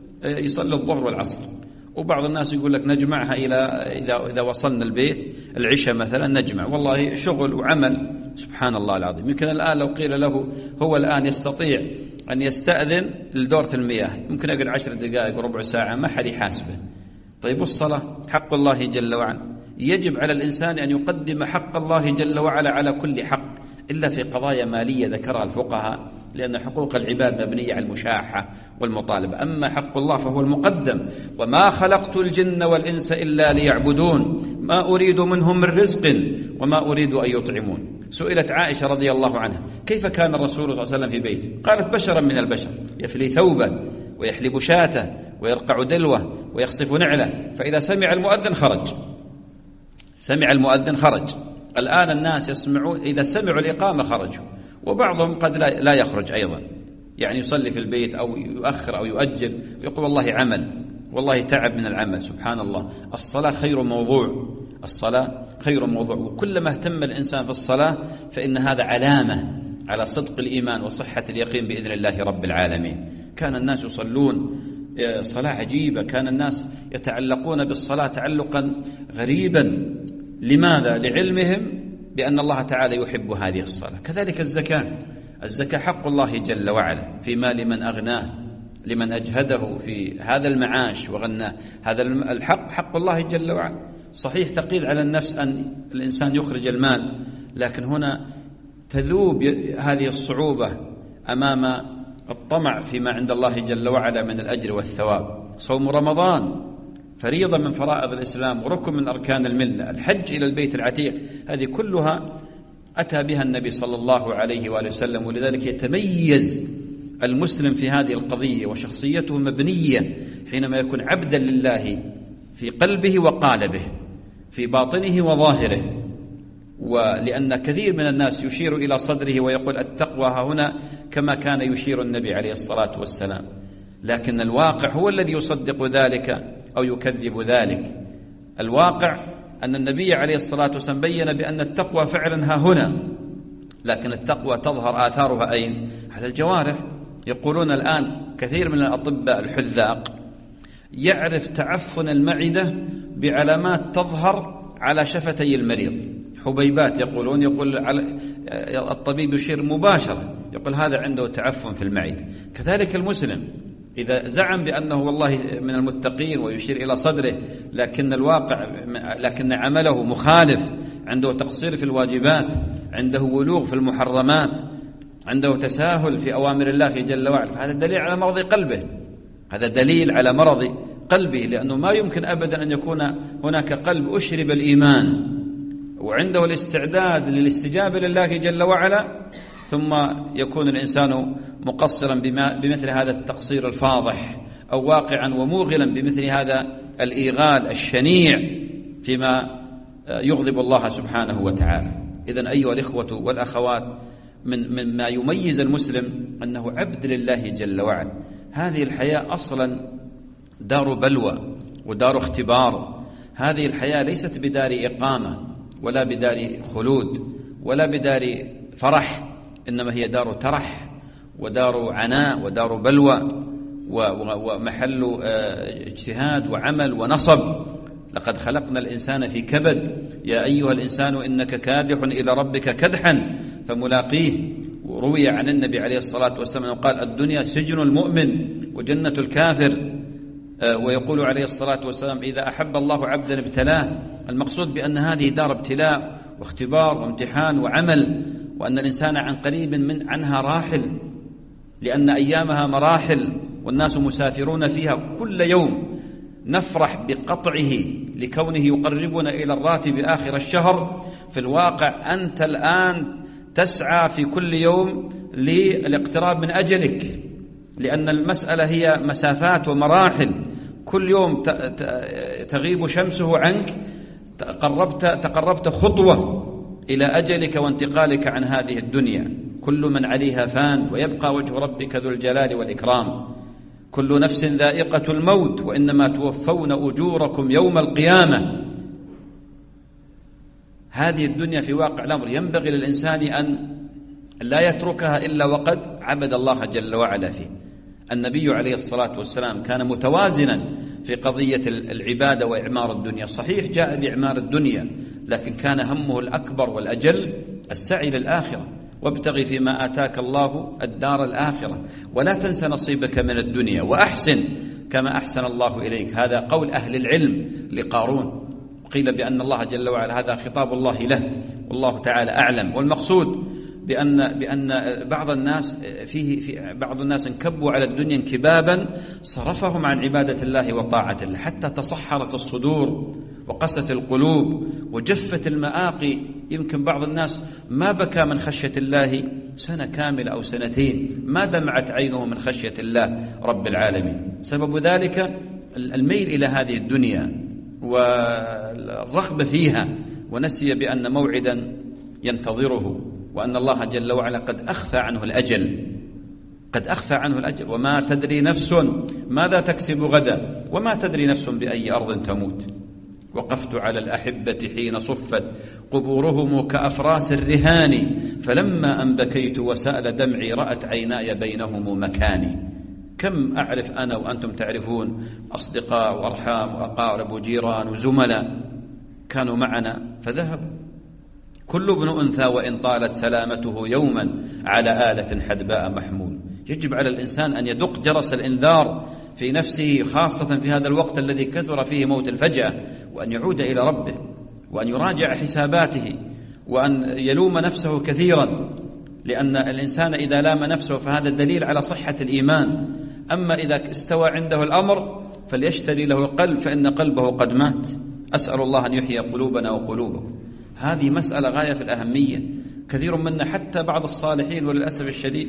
يصلي الظهر والعصر، وبعض الناس يقول لك نجمعها إلى إذا وصلنا البيت العشاء مثلا نجمع، والله شغل وعمل. سبحان الله العظيم. يمكن الآن لو قيل له هو الآن يستطيع أن يستأذن لدورة المياه، يمكن يقعد 10 دقائق وربع ساعة ما حد يحاسبه. طيب والصلاة حق الله جل وعلا، يجب على الإنسان أن يقدم حق الله جل وعلا على كل حق، إلا في قضايا مالية ذكرها الفقهاء، لأن حقوق العباد مبنية على المشاحة والمطالبة. أما حق الله فهو المقدم. وما خلقت الجن والإنس إلا ليعبدون ما أريد منهم من رزق وما أريد أن يطعمون. سئلت عائشة رضي الله عنها كيف كان الرسول صلى الله عليه وسلم في بيته؟ قالت بشرا من البشر، يفلي ثوبه ويحلب شاته ويرقع دلوه ويخصف نعله، فإذا سمع المؤذن خرج. سمع المؤذن خرج. الآن الناس يسمعون إذا سمعوا الإقامة خرجوا، وبعضهم قد لا يخرج أيضا، يعني يصلي في البيت أو يؤخر أو يؤجل ويقول والله عمل، والله تعب من العمل. سبحان الله. الصلاة خير موضوع، الصلاة خير موضوع، وكلما اهتم الإنسان في الصلاة فإن هذا علامة على صدق الإيمان وصحة اليقين بإذن الله رب العالمين. كان الناس يصلون صلاة عجيبة، كان الناس يتعلقون بالصلاة تعلقا غريبا. لماذا؟ لعلمهم بأن الله تعالى يحب هذه الصلاة. كذلك الزكاة حق الله جل وعلا في مال من أغناه، لمن أجهده في هذا المعاش وغناه. هذا الحق حق الله جل وعلا. صحيح تقيل على النفس أن الإنسان يخرج المال، لكن هنا تذوب هذه الصعوبة أمام الطمع فيما عند الله جل وعلا من الأجر والثواب. صوم رمضان فريضة من فرائض الإسلام وركن من أركان الملة. الحج إلى البيت العتيق هذه كلها أتى بها النبي صلى الله عليه وآله وسلم. ولذلك يتميز المسلم في هذه القضية، وشخصيته مبنية حينما يكون عبدا لله في قلبه وقالبه، في باطنه وظاهره. ولأن كثير من الناس يشير إلى صدره ويقول التقوى هنا كما كان يشير النبي عليه الصلاة والسلام، لكن الواقع هو الذي يصدق ذلك أو يكذب ذلك. الواقع أن النبي عليه الصلاة والسلام بين بأن التقوى فعلا ها هنا، لكن التقوى تظهر آثارها أين؟ على الجوارح. يقولون الآن كثير من الأطباء الحذاق يعرف تعفن المعدة بعلامات تظهر على شفتي المريض، حبيبات يقول الطبيب يشير مباشرة يقول هذا عنده تعفن في المعدة. كذلك المسلم إذا زعم بأنه والله من المتقين ويشير إلى صدره، لكن عمله مخالف، عنده تقصير في الواجبات، عنده ولوغ في المحرمات، عنده تساهل في أوامر الله جل وعلا، فهذا دليل على مرض قلبه. هذا دليل على مرض قلبه، لأنه ما يمكن أبدا أن يكون هناك قلب أشرب الإيمان وعنده الاستعداد للاستجابة لله جل وعلا، ثم يكون الإنسان مقصرا بمثل هذا التقصير الفاضح، أو واقعا وموغلا بمثل هذا الإيغال الشنيع فيما يغضب الله سبحانه وتعالى. إذن أيها الإخوة والأخوات، من ما يميز المسلم أنه عبد لله جل وعلا، هذه الحياة أصلا دار بلوى ودار اختبار. هذه الحياة ليست بدار إقامة ولا بدار خلود ولا بدار فرح، إنما هي دار ترح ودار عناء ودار بلوى ومحل اجتهاد وعمل ونصب. لقد خلقنا الإنسان في كبد، يا أيها الإنسان إنك كادح إلى ربك كدحا فملاقيه. وروي عن النبي عليه الصلاة والسلام قال: الدنيا سجن المؤمن وجنة الكافر. ويقول عليه الصلاة والسلام: إذا أحب الله عبدا ابتلاه. المقصود بأن هذه دار ابتلاء واختبار وامتحان وعمل، وأن الإنسان عن قريب عنها راحل، لأن أيامها مراحل والناس مسافرون فيها. كل يوم نفرح بقطعه لكونه يقربنا إلى الراتب آخر الشهر، في الواقع أنت الآن تسعى في كل يوم للاقتراب من أجلك، لأن المسألة هي مسافات ومراحل. كل يوم تغيب شمسه عنك تقربت خطوة إلى أجلك وانتقالك عن هذه الدنيا. كل من عليها فان ويبقى وجه ربك ذو الجلال والإكرام. كل نفس ذائقة الموت وإنما توفون أجوركم يوم القيامة. هذه الدنيا في واقع الأمر ينبغي للإنسان أن لا يتركها إلا وقد عبد الله جل وعلا فيه. النبي عليه الصلاة والسلام كان متوازنا في قضية العبادة وإعمار الدنيا. صحيح جاء بإعمار الدنيا، لكن كان همه الأكبر والأجل السعي للآخرة. وابتغي فيما آتاك الله الدار الآخرة ولا تنس نصيبك من الدنيا وأحسن كما أحسن الله إليك. هذا قول أهل العلم لقارون. قيل بأن الله جل وعلا هذا خطاب الله له، والله تعالى أعلم. والمقصود بأن بعض الناس بعض الناس انكبوا على الدنيا انكبابا صرفهم عن عبادة الله وطاعة الله، حتى تصحرت الصدور وقست القلوب وجفت المآقي. يمكن بعض الناس ما بكى من خشية الله سنة كاملة أو سنتين، ما دمعت عينه من خشية الله رب العالمين. سبب ذلك الميل إلى هذه الدنيا والرغبة فيها، ونسي بأن موعدا ينتظره، وأن الله جل وعلا قد أخفى عنه الأجل. وما تدري نفس ماذا تكسب غدا وما تدري نفس بأي أرض تموت. وقفت على الأحبة حين صفت قبورهم كأفراس الرهان، فلما أن بكيت وسأل دمعي رأت عيناي بينهم مكاني. كم أعرف أنا وأنتم تعرفون أصدقاء وأرحام وأقارب وجيران وزملاء كانوا معنا فذهبوا. كل ابن أنثى وإن طالت سلامته يوما على آلة حدباء محمول. يجب على الإنسان أن يدق جرس الإنذار في نفسه، خاصة في هذا الوقت الذي كثر فيه موت الفجأة، وأن يعود إلى ربه وأن يراجع حساباته وأن يلوم نفسه كثيرا، لأن الإنسان إذا لام نفسه فهذا دليل على صحة الإيمان. أما إذا استوى عنده الأمر فليشتري له القلب فإن قلبه قد مات. أسأل الله أن يحيي قلوبنا وقلوبكم. هذه مسألة غاية في الأهمية. كثير منا حتى بعض الصالحين وللأسف الشديد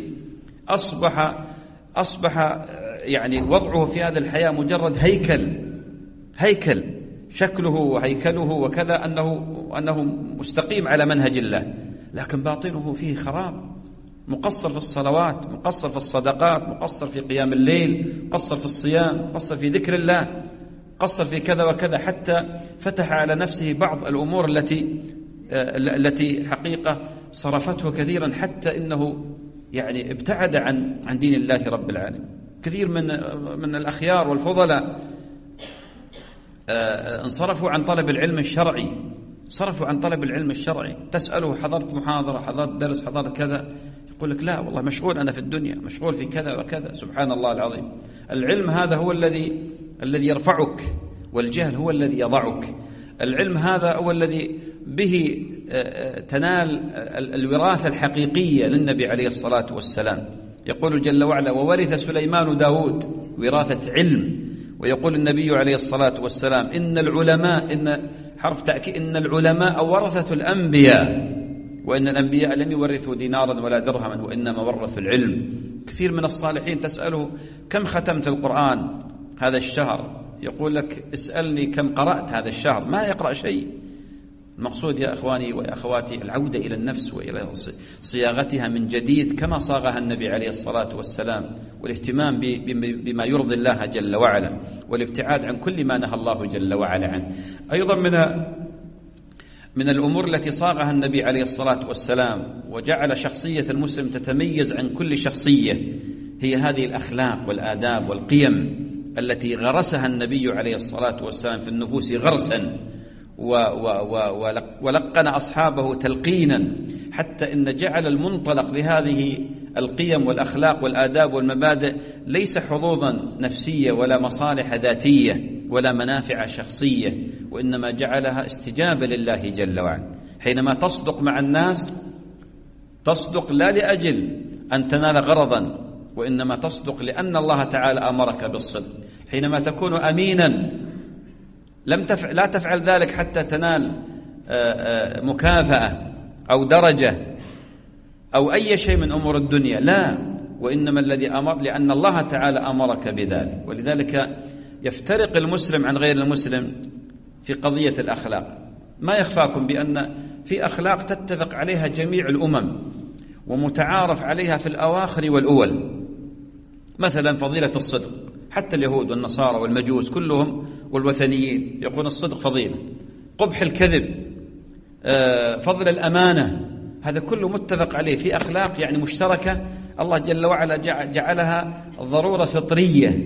أصبح يعني وضعه في هذه الحياة مجرد هيكل شكله وهيكله وكذا، أنه مستقيم على منهج الله، لكن باطنه فيه خراب. مقصر في الصلوات، مقصر في الصدقات، مقصر في قيام الليل، مقصر في الصيام، مقصر في ذكر الله، قصر في كذا وكذا، حتى فتح على نفسه بعض الأمور التي حقيقة صرفته كثيرا، حتى إنه يعني ابتعد عن دين الله رب العالمين. كثير من الأخيار والفضلاء انصرفوا عن طلب العلم الشرعي. تسأله حضرت محاضرة، حضرت درس، حضرت كذا، يقول لك لا والله مشغول أنا في الدنيا، مشغول في كذا وكذا. سبحان الله العظيم. العلم هذا هو الذي يرفعك، والجهل هو الذي يضعك. العلم هذا هو الذي به تنال الوراثة الحقيقية للنبي عليه الصلاة والسلام. يقول جل وعلا: وورث سليمان داود وراثة علم. ويقول النبي عليه الصلاة والسلام: إن العلماء ورثة الأنبياء، وإن الأنبياء لم يورثوا دينارا ولا درهما وإنما ورثوا العلم. كثير من الصالحين تسأله: كم ختمت القرآن هذا الشهر؟ يقول لك: اسألني كم قرأت هذا الشهر. ما يقرأ شيء. المقصود يا أخواني وأخواتي العودة إلى النفس وإلى صياغتها من جديد كما صاغها النبي عليه الصلاة والسلام، والاهتمام بما يرضي الله جل وعلا، والابتعاد عن كل ما نهى الله جل وعلا عنه. أيضا من الأمور التي صاغها النبي عليه الصلاة والسلام وجعل شخصية المسلم تتميز عن كل شخصية هي هذه الأخلاق والآداب والقيم التي غرسها النبي عليه الصلاة والسلام في النفوس غرسا، ولقن أصحابه تلقينا، حتى إن جعل المنطلق لهذه القيم والأخلاق والآداب والمبادئ ليس حظوظا نفسية ولا مصالح ذاتية ولا منافع شخصية، وإنما جعلها استجابة لله جل وعلا. حينما تصدق مع الناس تصدق لا لأجل أن تنال غرضا، وإنما تصدق لأن الله تعالى أمرك بالصدق. حينما تكون أمينا لا تفعل ذلك حتى تنال مكافأة أو درجة أو أي شيء من أمور الدنيا، لا، وإنما الذي أمر لأن الله تعالى أمرك بذلك. ولذلك يفترق المسلم عن غير المسلم في قضية الأخلاق. ما يخفاكم بأن في أخلاق تتفق عليها جميع الأمم ومتعارف عليها في الأواخر والأول، مثلا فضيلة الصدق، حتى اليهود والنصارى والمجوس كلهم والوثنيين يقولون الصدق فضيلة، قبح الكذب، فضل الأمانة، هذا كله متفق عليه في أخلاق يعني مشتركة الله جل وعلا جعلها ضرورة فطرية،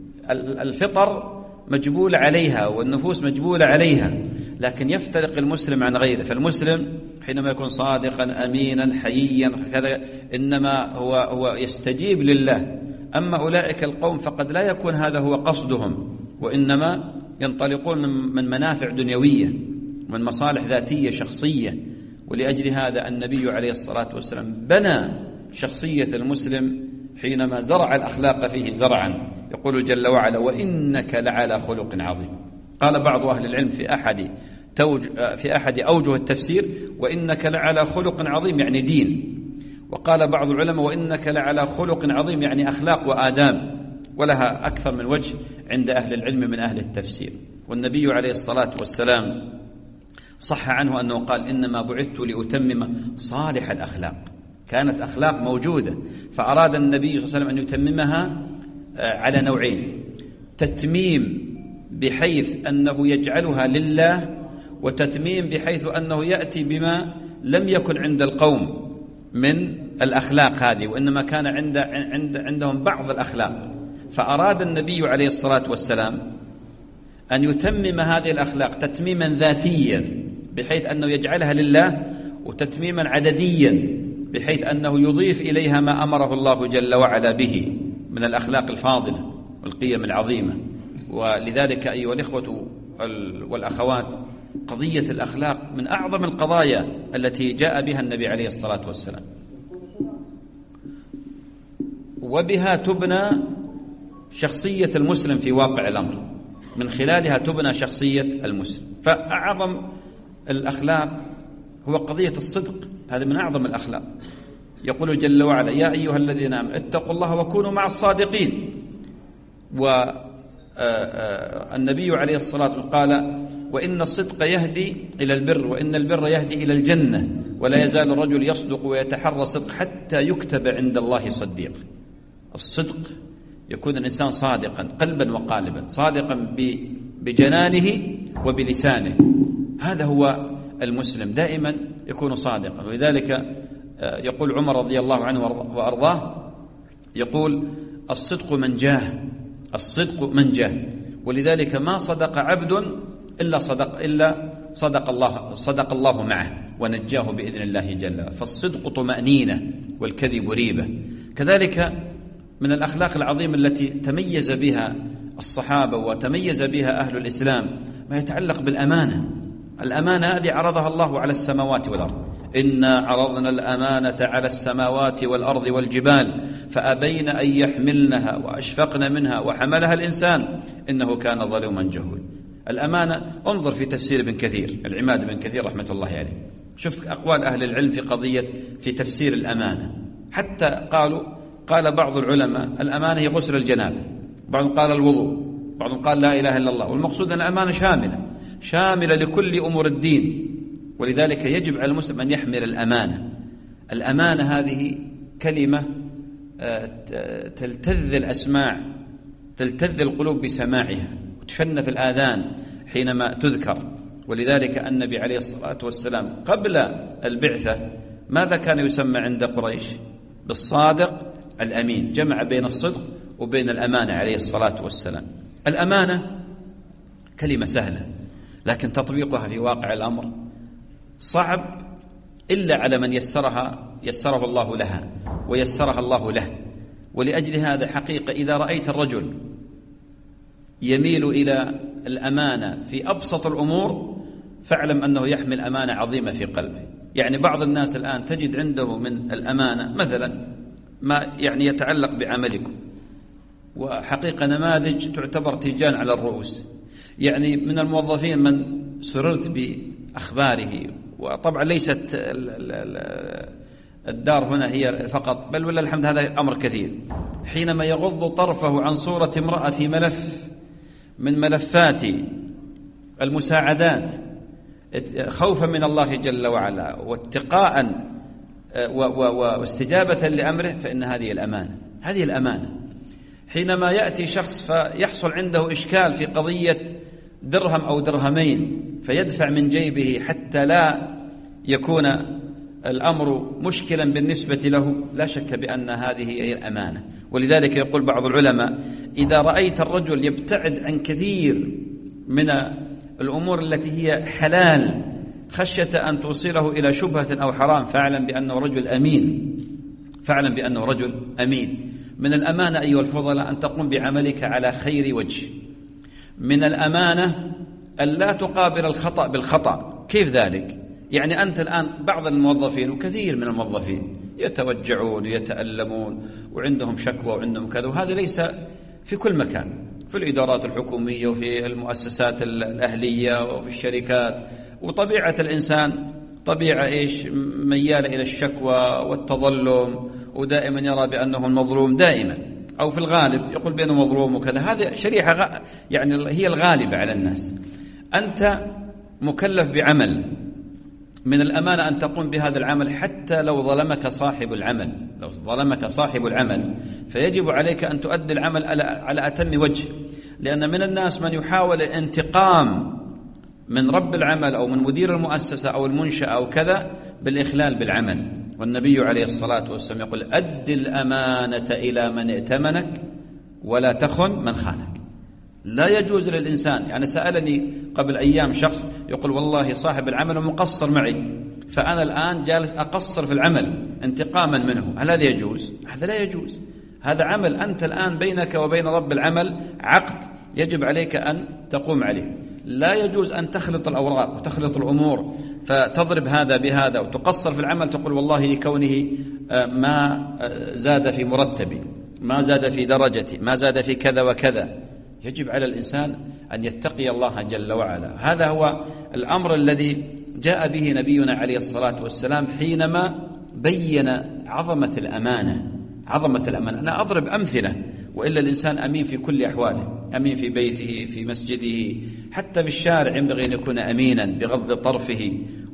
الفطر مجبولة عليها والنفوس مجبولة عليها. لكن يفترق المسلم عن غيره، فالمسلم حينما يكون صادقا أمينا حييا كذا إنما هو يستجيب لله. أما أولئك القوم فقد لا يكون هذا هو قصدهم، وإنما ينطلقون من منافع دنيوية، من مصالح ذاتية شخصية. ولأجل هذا النبي عليه الصلاة والسلام بنى شخصية المسلم حينما زرع الأخلاق فيه زرعا. يقول جل وعلا: وإنك لعلى خلق عظيم. قال بعض أهل العلم في أحد أوجه التفسير: وإنك لعلى خلق عظيم يعني دين. وقال بعض العلماء: وإنك لعلى خلق عظيم يعني أخلاق وآداب، ولها أكثر من وجه عند أهل العلم من أهل التفسير. والنبي عليه الصلاة والسلام صح عنه أنه قال: إنما بعثت لأتمم صالح الأخلاق. كانت أخلاق موجودة، فأراد النبي صلى الله عليه وسلم أن يتممها على نوعين: تتميم بحيث أنه يجعلها لله، وتتميم بحيث أنه يأتي بما لم يكن عند القوم من الأخلاق هذه، وإنما كان عندهم بعض الأخلاق. فأراد النبي عليه الصلاة والسلام أن يتمم هذه الأخلاق تتميما ذاتيا بحيث أنه يجعلها لله، وتتميما عدديا بحيث أنه يضيف إليها ما أمره الله جل وعلا به من الأخلاق الفاضلة والقيم العظيمة. ولذلك أيها الإخوة والأخوات، قضية الأخلاق من أعظم القضايا التي جاء بها النبي عليه الصلاة والسلام، وبها تبنى شخصية المسلم في واقع الأمر، من خلالها تبنى شخصية المسلم. فأعظم الأخلاق هو قضية الصدق، هذا من أعظم الأخلاق. يقول جل وعلا: يا أيها الذين آمنوا اتقوا الله وكونوا مع الصادقين. والنبي عليه الصلاة والسلام قال: وإن الصدق يهدي إلى البر، وإن البر يهدي إلى الجنة، ولا يزال الرجل يصدق ويتحرى الصدق حتى يكتب عند الله صديق. الصدق يكون الإنسان صادقا قلبا وقالبا، صادقا بجنانه وبلسانه، هذا هو المسلم، دائما يكون صادقا. ولذلك يقول عمر رضي الله عنه وأرضاه، يقول: الصدق منجاه، الصدق منجاه. ولذلك ما صدق عبد إلا صدق الله معه ونجاه بإذن الله جل. فالصدق طمأنينة والكذب ريبة. كذلك من الأخلاق العظيمة التي تميز بها الصحابة وتميز بها أهل الإسلام ما يتعلق بالأمانة. الأمانة هذه عرضها الله على السماوات والأرض: إنا عرضنا الأمانة على السماوات والأرض والجبال فأبين أن يحملنها وأشفقن منها وحملها الإنسان إنه كان ظلوما جهولا. الأمانة، انظر في تفسير ابن كثير، العماد بن كثير رحمة الله عليه، شوف أقوال أهل العلم في تفسير الأمانة. حتى قال بعض العلماء الأمانة هي غسل الجنابة، بعضهم قال الوضوء، بعضهم قال لا إله إلا الله. والمقصود أن الأمانة شاملة لكل أمور الدين، ولذلك يجب على المسلم أن يحمل الأمانة. الأمانة هذه كلمة تلتذ الأسماع، تلتذ القلوب بسماعها وتشنف الآذان حينما تذكر. ولذلك النبي عليه الصلاة والسلام قبل البعثة ماذا كان يسمى عند قريش؟ بالصادق الأمين، جمع بين الصدق وبين الأمانة عليه الصلاة والسلام. الأمانة كلمة سهلة، لكن تطبيقها في واقع الأمر صعب إلا على من يسره الله لها ويسرها الله له. ولأجل هذا حقيقة إذا رأيت الرجل يميل إلى الأمانة في أبسط الأمور فاعلم أنه يحمل أمانة عظيمة في قلبه. يعني بعض الناس الآن تجد عنده من الأمانة مثلا ما يعني يتعلق بعملكم، وحقيقة نماذج تعتبر تيجان على الرؤوس. يعني من الموظفين من سررت بأخباره، وطبعا ليست الدار هنا هي فقط، بل ولله الحمد هذا أمر كثير، حينما يغض طرفه عن صورة امرأة في ملف من ملفات المساعدات خوفا من الله جل وعلا واتقاء واستجابة لأمره، فإن هذه الأمانة. هذه الأمانة. حينما يأتي شخص فيحصل عنده إشكال في قضية درهم أو درهمين فيدفع من جيبه حتى لا يكون الأمر مشكلا بالنسبة له، لا شك بأن هذه هي الأمانة. ولذلك يقول بعض العلماء إذا رأيت الرجل يبتعد عن كثير من الأمور التي هي حلال خشية أن توصله إلى شبهة أو حرام فاعلم بأنه رجل أمين، فاعلم بأنه رجل أمين. من الأمانة أيها الفضلاء أن تقوم بعملك على خير وجه. من الأمانة أن لا تقابل الخطأ بالخطأ. كيف ذلك؟ يعني أنت الآن بعض الموظفين وكثير من الموظفين يتوجعون ويتألمون وعندهم شكوى وعندهم كذا، وهذا ليس في كل مكان، في الإدارات الحكومية وفي المؤسسات الأهلية وفي الشركات. وطبيعة الإنسان طبيعة ميالة إلى الشكوى والتظلم، ودائما يرى بأنه المظلوم دائما، أو في الغالب يقول بأنه مظلوم وكذا. هذه شريحة يعني هي الغالبة على الناس. أنت مكلف بعمل، من الأمانة أن تقوم بهذا العمل حتى لو ظلمك صاحب العمل. لو ظلمك صاحب العمل فيجب عليك أن تؤدي العمل على أتم وجه، لأن من الناس من يحاول الانتقام من رب العمل أو من مدير المؤسسة أو المنشأة أو كذا بالإخلال بالعمل. والنبي عليه الصلاة والسلام يقول أد الأمانة إلى من ائتمنك ولا تخن من خانك. لا يجوز للإنسان، يعني سألني قبل أيام شخص يقول والله صاحب العمل مقصر معي، فأنا الآن جالس أقصر في العمل انتقاما منه. هل هذا يجوز؟ هذا لا يجوز. هذا عمل أنت الآن بينك وبين رب العمل عقد يجب عليك أن تقوم عليه. لا يجوز أن تخلط الأوراق وتخلط الأمور فتضرب هذا بهذا وتقصر في العمل، تقول والله لكونه ما زاد في مرتبي، ما زاد في درجتي، ما زاد في كذا وكذا. يجب على الإنسان أن يتقي الله جل وعلا. هذا هو الأمر الذي جاء به نبينا عليه الصلاة والسلام حينما بين عظمة الأمانة. عظمة الأمانة. أنا أضرب أمثلة، وإلا الإنسان أمين في كل أحواله، أمين في بيته، في مسجده، حتى في الشارع ينبغي أن يكون أمينا بغض طرفه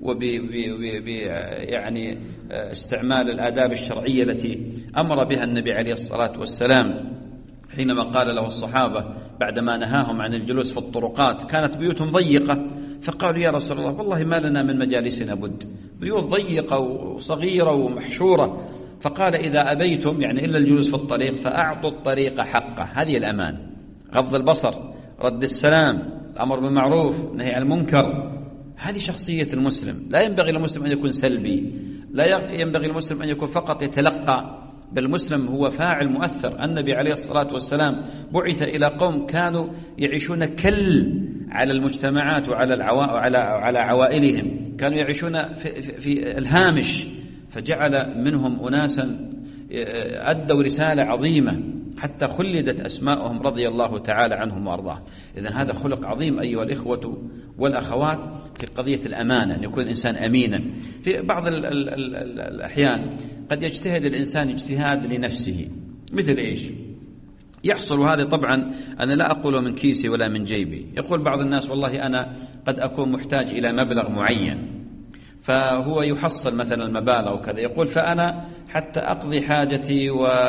يعني استعمال الآداب الشرعية التي أمر بها النبي عليه الصلاة والسلام حينما قال له الصحابة بعدما نهاهم عن الجلوس في الطرقات. كانت بيوتهم ضيقة فقالوا يا رسول الله والله ما لنا من مجالسنا بد، بيوت ضيقة وصغيرة ومحشورة. فقال إذا أبيتم يعني إلا الجلوس في الطريق فأعطوا الطريق حقه. هذه الأمان، غض البصر، رد السلام، الأمر بالمعروف، نهي عن المنكر. هذه شخصية المسلم. لا ينبغي للمسلم أن يكون سلبي، لا ينبغي للمسلم أن يكون فقط يتلقى، بل المسلم هو فاعل مؤثر. النبي عليه الصلاة والسلام بعث إلى قوم كانوا يعيشون كل على المجتمعات وعلى عوائلهم، كانوا يعيشون في الهامش، فجعل منهم أناسا أدوا رسالة عظيمة حتى خلدت أسماءهم رضي الله تعالى عنهم وأرضاهم. إذن هذا خلق عظيم أيها الإخوة والأخوات في قضية الأمانة، أن يكون الإنسان أمينا. في بعض الأحيان قد يجتهد الإنسان اجتهاد لنفسه، مثل إيش؟ يحصل هذا طبعا أنا لا أقوله من كيسي ولا من جيبي. يقول بعض الناس والله أنا قد أكون محتاج إلى مبلغ معين، فهو يحصل مثلا المبالغ وكذا، يقول فأنا حتى أقضي حاجتي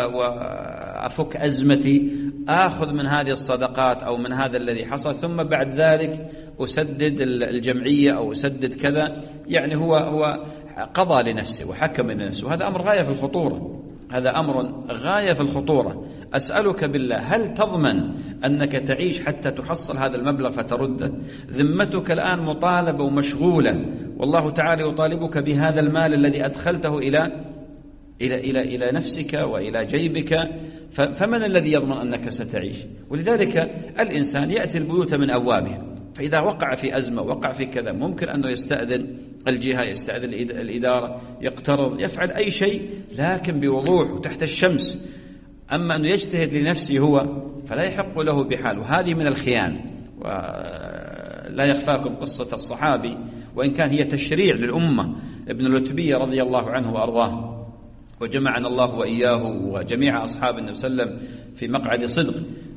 وأفك أزمتي آخذ من هذه الصدقات أو من هذا الذي حصل، ثم بعد ذلك أسدد الجمعية أو أسدد كذا. يعني هو قضى لنفسه وحكم لنفسه، وهذا أمر غاية في الخطورة، هذا أمر غاية في الخطورة. أسألك بالله، هل تضمن أنك تعيش حتى تحصل هذا المبلغ فترده؟ ذمتك الآن مطالبة ومشغولة، والله تعالى يطالبك بهذا المال الذي أدخلته إلى نفسك وإلى جيبك، فمن الذي يضمن أنك ستعيش؟ ولذلك الإنسان يأتي البيوت من أبوابها، فإذا وقع في أزمة وقع في كذا ممكن أنه يستأذن الجهة، يستأذن الإدارة، يقترض، يفعل أي شيء، لكن بوضوح وتحت الشمس. أما أنه يجتهد لنفسه هو فلا يحق له بحال، وهذه من الخيانة. ولا يخفاكم قصة الصحابي، وإن كان هي تشريع للأمة، ابن اللتبية رضي الله عنه وأرضاه، وجمعنا الله وإياه وجميع أصحاب النبي صلى الله عليه وسلم في مقعد صدق.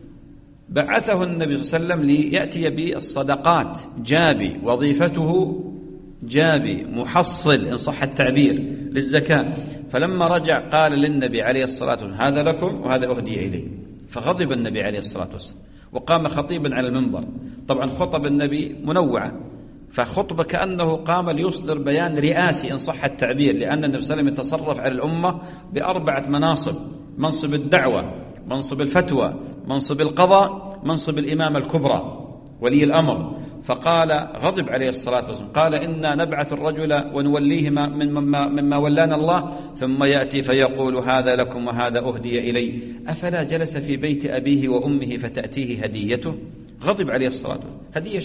بعثه النبي صلى الله عليه وسلم ليأتي بالصدقات، جابي، وظيفته جابي محصل إن صح التعبير للزكاة. فلما رجع قال للنبي عليه الصلاة والسلام هذا لكم وهذا أهدي إليه، فغضب النبي عليه الصلاة والسلام وقام خطيبا على المنبر. طبعا خطب النبي منوعة، فخطبة كأنه قام ليصدر بيان رئاسي إن صح التعبير، لأن النبي صلى الله عليه وسلم يتصرف على الأمة ب4 مناصب: منصب الدعوة، منصب الفتوى، منصب القضاء، منصب الإمامة الكبرى ولي الأمر. فقال غضب عليه الصلاة والسلام، قال إنا نبعث الرجل ونوليه مما ولانا الله، ثم يأتي فيقول هذا لكم وهذا أهدي إلي، أفلا جلس في بيت أبيه وأمه فتأتيه هديته؟ غضب عليه الصلاة والسلام.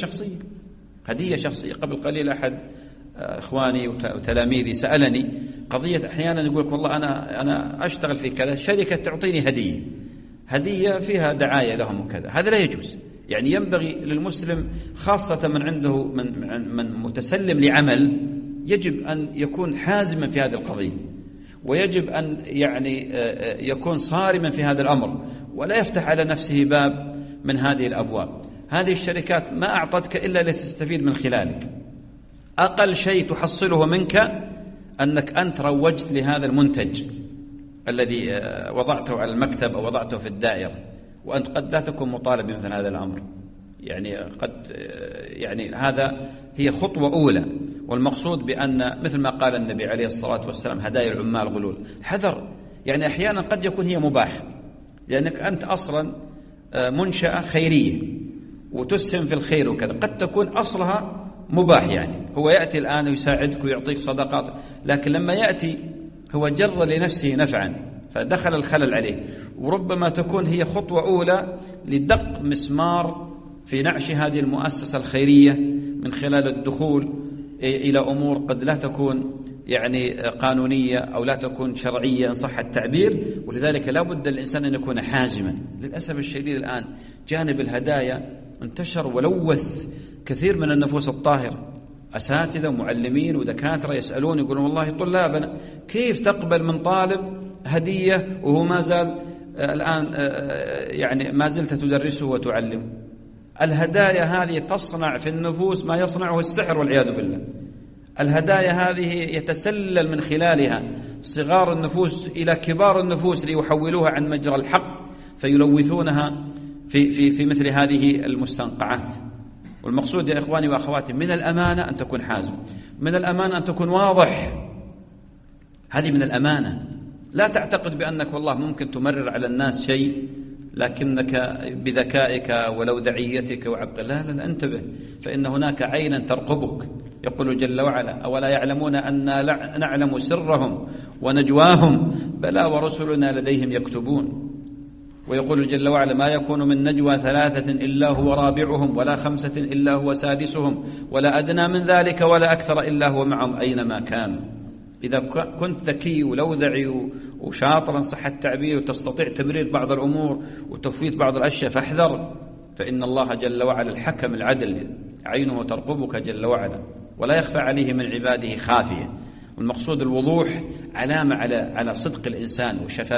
هدية شخصية. قبل قليل أحد إخواني وتلاميذي سألني قضية، أحيانا يقول لك والله أنا أشتغل في كذا، شركة تعطيني هدية فيها دعاية لهم وكذا. هذا لا يجوز. يعني ينبغي للمسلم خاصة من عنده من متسلم لعمل، يجب أن يكون حازما في هذه القضية، ويجب أن يعني يكون صارما في هذا الأمر، ولا يفتح على نفسه باب من هذه الأبواب. هذه الشركات ما أعطتك إلا لتستفيد من خلالك. أقل شيء تحصله منك أنك أنت روجت لهذا المنتج الذي وضعته على المكتب أو وضعته في الدائرة، وأنت قد لا تكون مطالب بمثل هذا الأمر. يعني هذا هي خطوة أولى. والمقصود بأن مثل ما قال النبي عليه الصلاة والسلام هدايا العمال غلول. حذر، يعني أحيانا قد يكون هي مباح، لأنك أنت أصلا منشأة خيرية وتسهم في الخير وكذا، قد تكون أصلها مباح. يعني هو يأتي الآن ويساعدك ويعطيك صدقات، لكن لما يأتي هو جر لنفسه نفعا فدخل الخلل عليه. وربما تكون هي خطوة أولى لدق مسمار في نعش هذه المؤسسة الخيرية من خلال الدخول إلى أمور قد لا تكون يعني قانونية أو لا تكون شرعية إن صح التعبير. ولذلك لا بد الإنسان أن يكون حازما. للأسف الشديد الآن جانب الهدايا انتشر ولوث كثير من النفوس الطاهرة. أساتذة ومعلمين ودكاترة يسألون يقولون والله طلابنا كيف تقبل من طالب هدية وهو ما زال الآن يعني ما زلت تدرسه وتعلمه؟ الهدايا هذه تصنع في النفوس ما يصنعه السحر والعياذ بالله. الهدايا هذه يتسلل من خلالها صغار النفوس إلى كبار النفوس ليحولوها عن مجرى الحق فيلوثونها في مثل هذه المستنقعات. والمقصود يا إخواني وأخواتي من الأمانة أن تكون حازم، من الأمانة أن تكون واضح. هذه من الأمانة. لا تعتقد بأنك والله ممكن تمرر على الناس شيء لكنك بذكائك ولوذعيتك وعبق. لا انتبه، فإن هناك عينا ترقبك. يقول جل وعلا أولا يعلمون أن نعلم سرهم ونجواهم بلى ورسلنا لديهم يكتبون. ويقول جل وعلا ما يكون من نجوى 3 إلا هو رابعهم ولا 5 إلا هو سادسهم ولا أدنى من ذلك ولا أكثر إلا هو معهم أينما كانوا. إذا كنت ذكي ولوذعي وشاطرا صح التعبير وتستطيع تمرير بعض الأمور وتفويت بعض الأشياء فاحذر، فإن الله جل وعلا الحكم العدل عينه ترقبك جل وعلا ولا يخفى عليه من عباده خافية. والمقصود الوضوح علامة على صدق الإنسان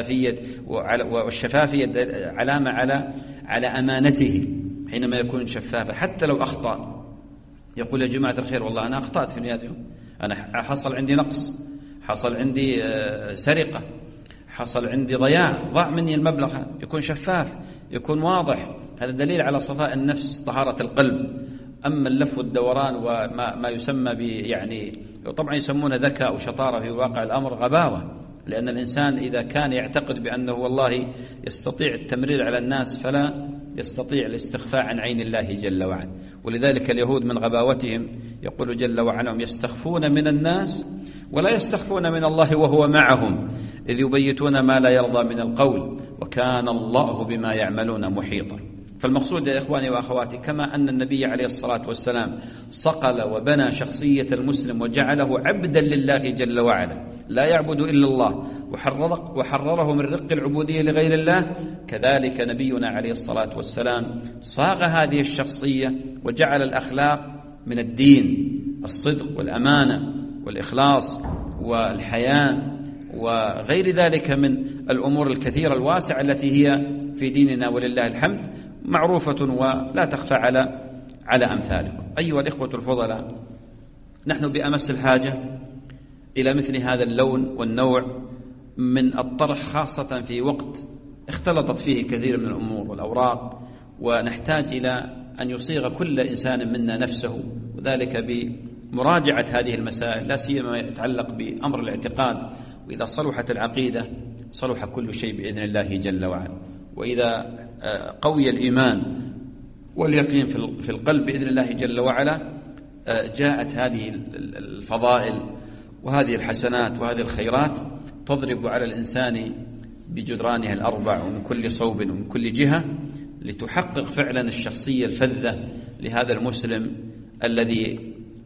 والشفافية علامة على أمانته حينما يكون شفافا حتى لو أخطأ. يقول يا جماعة الخير والله أنا أخطأت في اليوم، أنا حصل عندي نقص، حصل عندي سرقة، حصل عندي ضاع مني المبلغ، يكون شفاف، يكون واضح. هذا دليل على صفاء النفس، طهارة القلب. أما اللف والدوران وما يسمى يعني طبعا يسمونه ذكاء وشطارة، في واقع الأمر غباوة، لأن الإنسان إذا كان يعتقد بأنه والله يستطيع التمرير على الناس فلا يستطيع الاستخفاء عن عين الله جل وعلا. ولذلك اليهود من غباوتهم يقول جل وعلا: هم يستخفون من الناس ولا يستخفون من الله وهو معهم إذ يبيتون ما لا يرضى من القول وكان الله بما يعملون محيطا. فالمقصود يا إخواني وأخواتي، كما أن النبي عليه الصلاة والسلام صقل وبنى شخصية المسلم وجعله عبدا لله جل وعلا لا يعبد إلا الله، وحرره من رق العبودية لغير الله، كذلك نبينا عليه الصلاة والسلام صاغ هذه الشخصية وجعل الأخلاق من الدين: الصدق والأمانة والإخلاص والحياء وغير ذلك من الأمور الكثيرة الواسعة التي هي في ديننا ولله الحمد معروفة ولا تخفى على أمثالكم. أيها الإخوة الفضلاء، نحن بأمس الحاجة إلى مثل هذا اللون والنوع من الطرح، خاصة في وقت اختلطت فيه كثير من الأمور والأوراق، ونحتاج إلى أن يصيغ كل إنسان منا نفسه، وذلك بمراجعة هذه المسائل، لا سيما ما يتعلق بأمر الاعتقاد. وإذا صلحت العقيدة صلح كل شيء بإذن الله جل وعلا، وإذا قوي الإيمان واليقين في القلب بإذن الله جل وعلا جاءت هذه الفضائل وهذه الحسنات وهذه الخيرات تضرب على الإنسان بجدرانها الأربع ومن كل صوب ومن كل جهة، لتحقق فعلا الشخصية الفذة لهذا المسلم الذي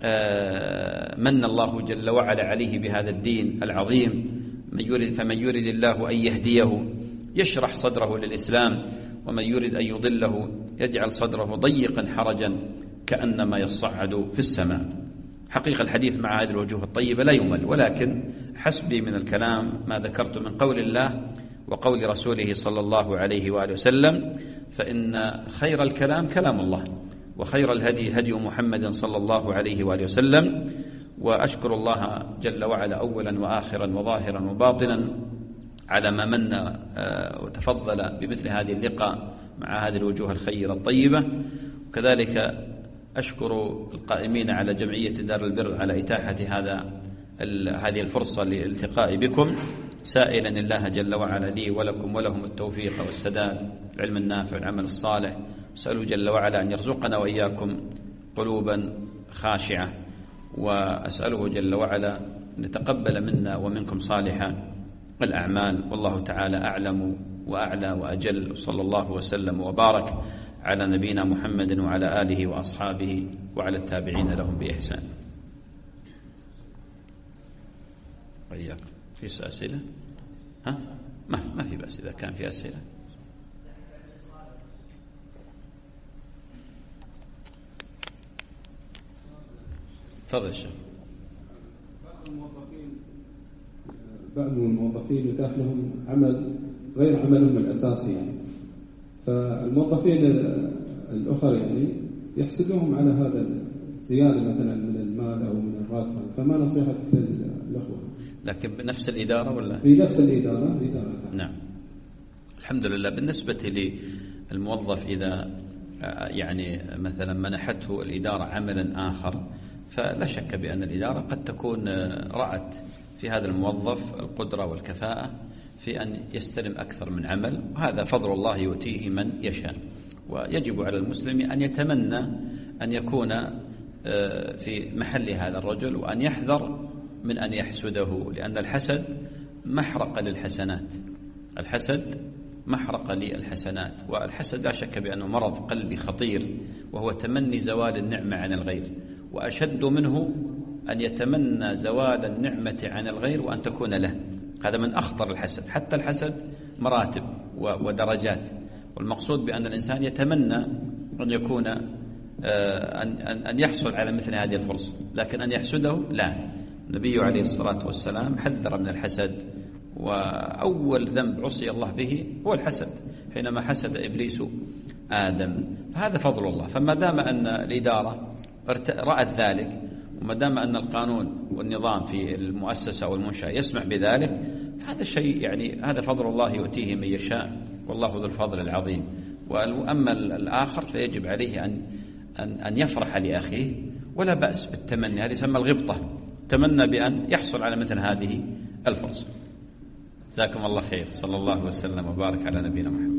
من الله جل وعلا عليه بهذا الدين العظيم. فمن يريد الله أن يهديه يشرح صدره للإسلام، ومن يريد أن يضله يجعل صدره ضيقا حرجا كأنما يصعد في السماء. حقيقة الحديث مع هذه الوجوه الطيبة لا يمل، ولكن حسبي من الكلام ما ذكرت من قول الله وقول رسوله صلى الله عليه وآله وسلم، فإن خير الكلام كلام الله، وخير الهدي هدي محمد صلى الله عليه وآله وسلم. وأشكر الله جل وعلا أولا وآخرا وظاهرا وباطنا على ما من وتفضل بمثل هذه اللقاء مع هذه الوجوه الخيرة الطيبة. وكذلك أشكر القائمين على جمعية دار البر على إتاحة هذه الفرصة للالتقاء بكم، سائلا الله جل وعلا لي ولكم ولهم التوفيق والسداد، العلم النافع والعمل الصالح. أسأله جل وعلا أن يرزقنا وإياكم قلوبا خاشعة، وأسأله جل وعلا أن يتقبل منا ومنكم صالح الأعمال. والله تعالى أعلم وأعلى وأجل، صلى الله وسلم وبارك على نبينا محمد وعلى آله وأصحابه وعلى التابعين لهم بإحسان. وإياكم. في أسئلة؟ ما في بأس إذا كان في أسئلة. تفضل الشيخ. بعض الموظفين يتاح لهم عمل غير عملهم الأساسي، يعني فالموظفين الأخر يعني يحسدوهم على هذا الزيادة مثلا من المال أو من الراتب، فما نصيحة الأخوة؟ لكن بنفس الإدارة ولا؟ في نفس الإدارة. نعم، الحمد لله. بالنسبة للموظف إذا يعني مثلا منحته الإدارة عملا آخر، فلا شك بأن الإدارة قد تكون رأت في هذا الموظف القدرة والكفاءة في أن يستلم أكثر من عمل، وهذا فضل الله يؤتيه من يشاء. ويجب على المسلم أن يتمنى أن يكون في محل هذا الرجل، وأن يحذر من أن يحسده، لأن الحسد محرق للحسنات. الحسد محرق للحسنات، والحسد لا شك بأنه مرض قلبي خطير، وهو تمني زوال النعمة عن الغير، وأشد منه أن يتمنى زوال النعمة عن الغير وأن تكون له. هذا من أخطر الحسد. حتى الحسد مراتب ودرجات، والمقصود بأن الإنسان يتمنى أن يكون أن يحصل على مثل هذه الفرصة، لكن أن يحسده لا. النبي عليه الصلاة والسلام حذر من الحسد، وأول ذنب عصي الله به هو الحسد، حينما حسد إبليس آدم. فهذا فضل الله. فما دام أن الإدارة رأت ذلك، وما دام أن القانون والنظام في المؤسسة أو المنشأة يسمح بذلك، فهذا شيء يعني هذا فضل الله يؤتيه من يشاء، والله ذو الفضل العظيم. وأما الآخر فيجب عليه أن يفرح لأخيه، ولا بأس بالتمني، هذه يسمى الغبطة، تمنى بأن يحصل على مثل هذه الفرصة. جزاكم الله خير، صلى الله وسلم وبارك على نبينا محمد.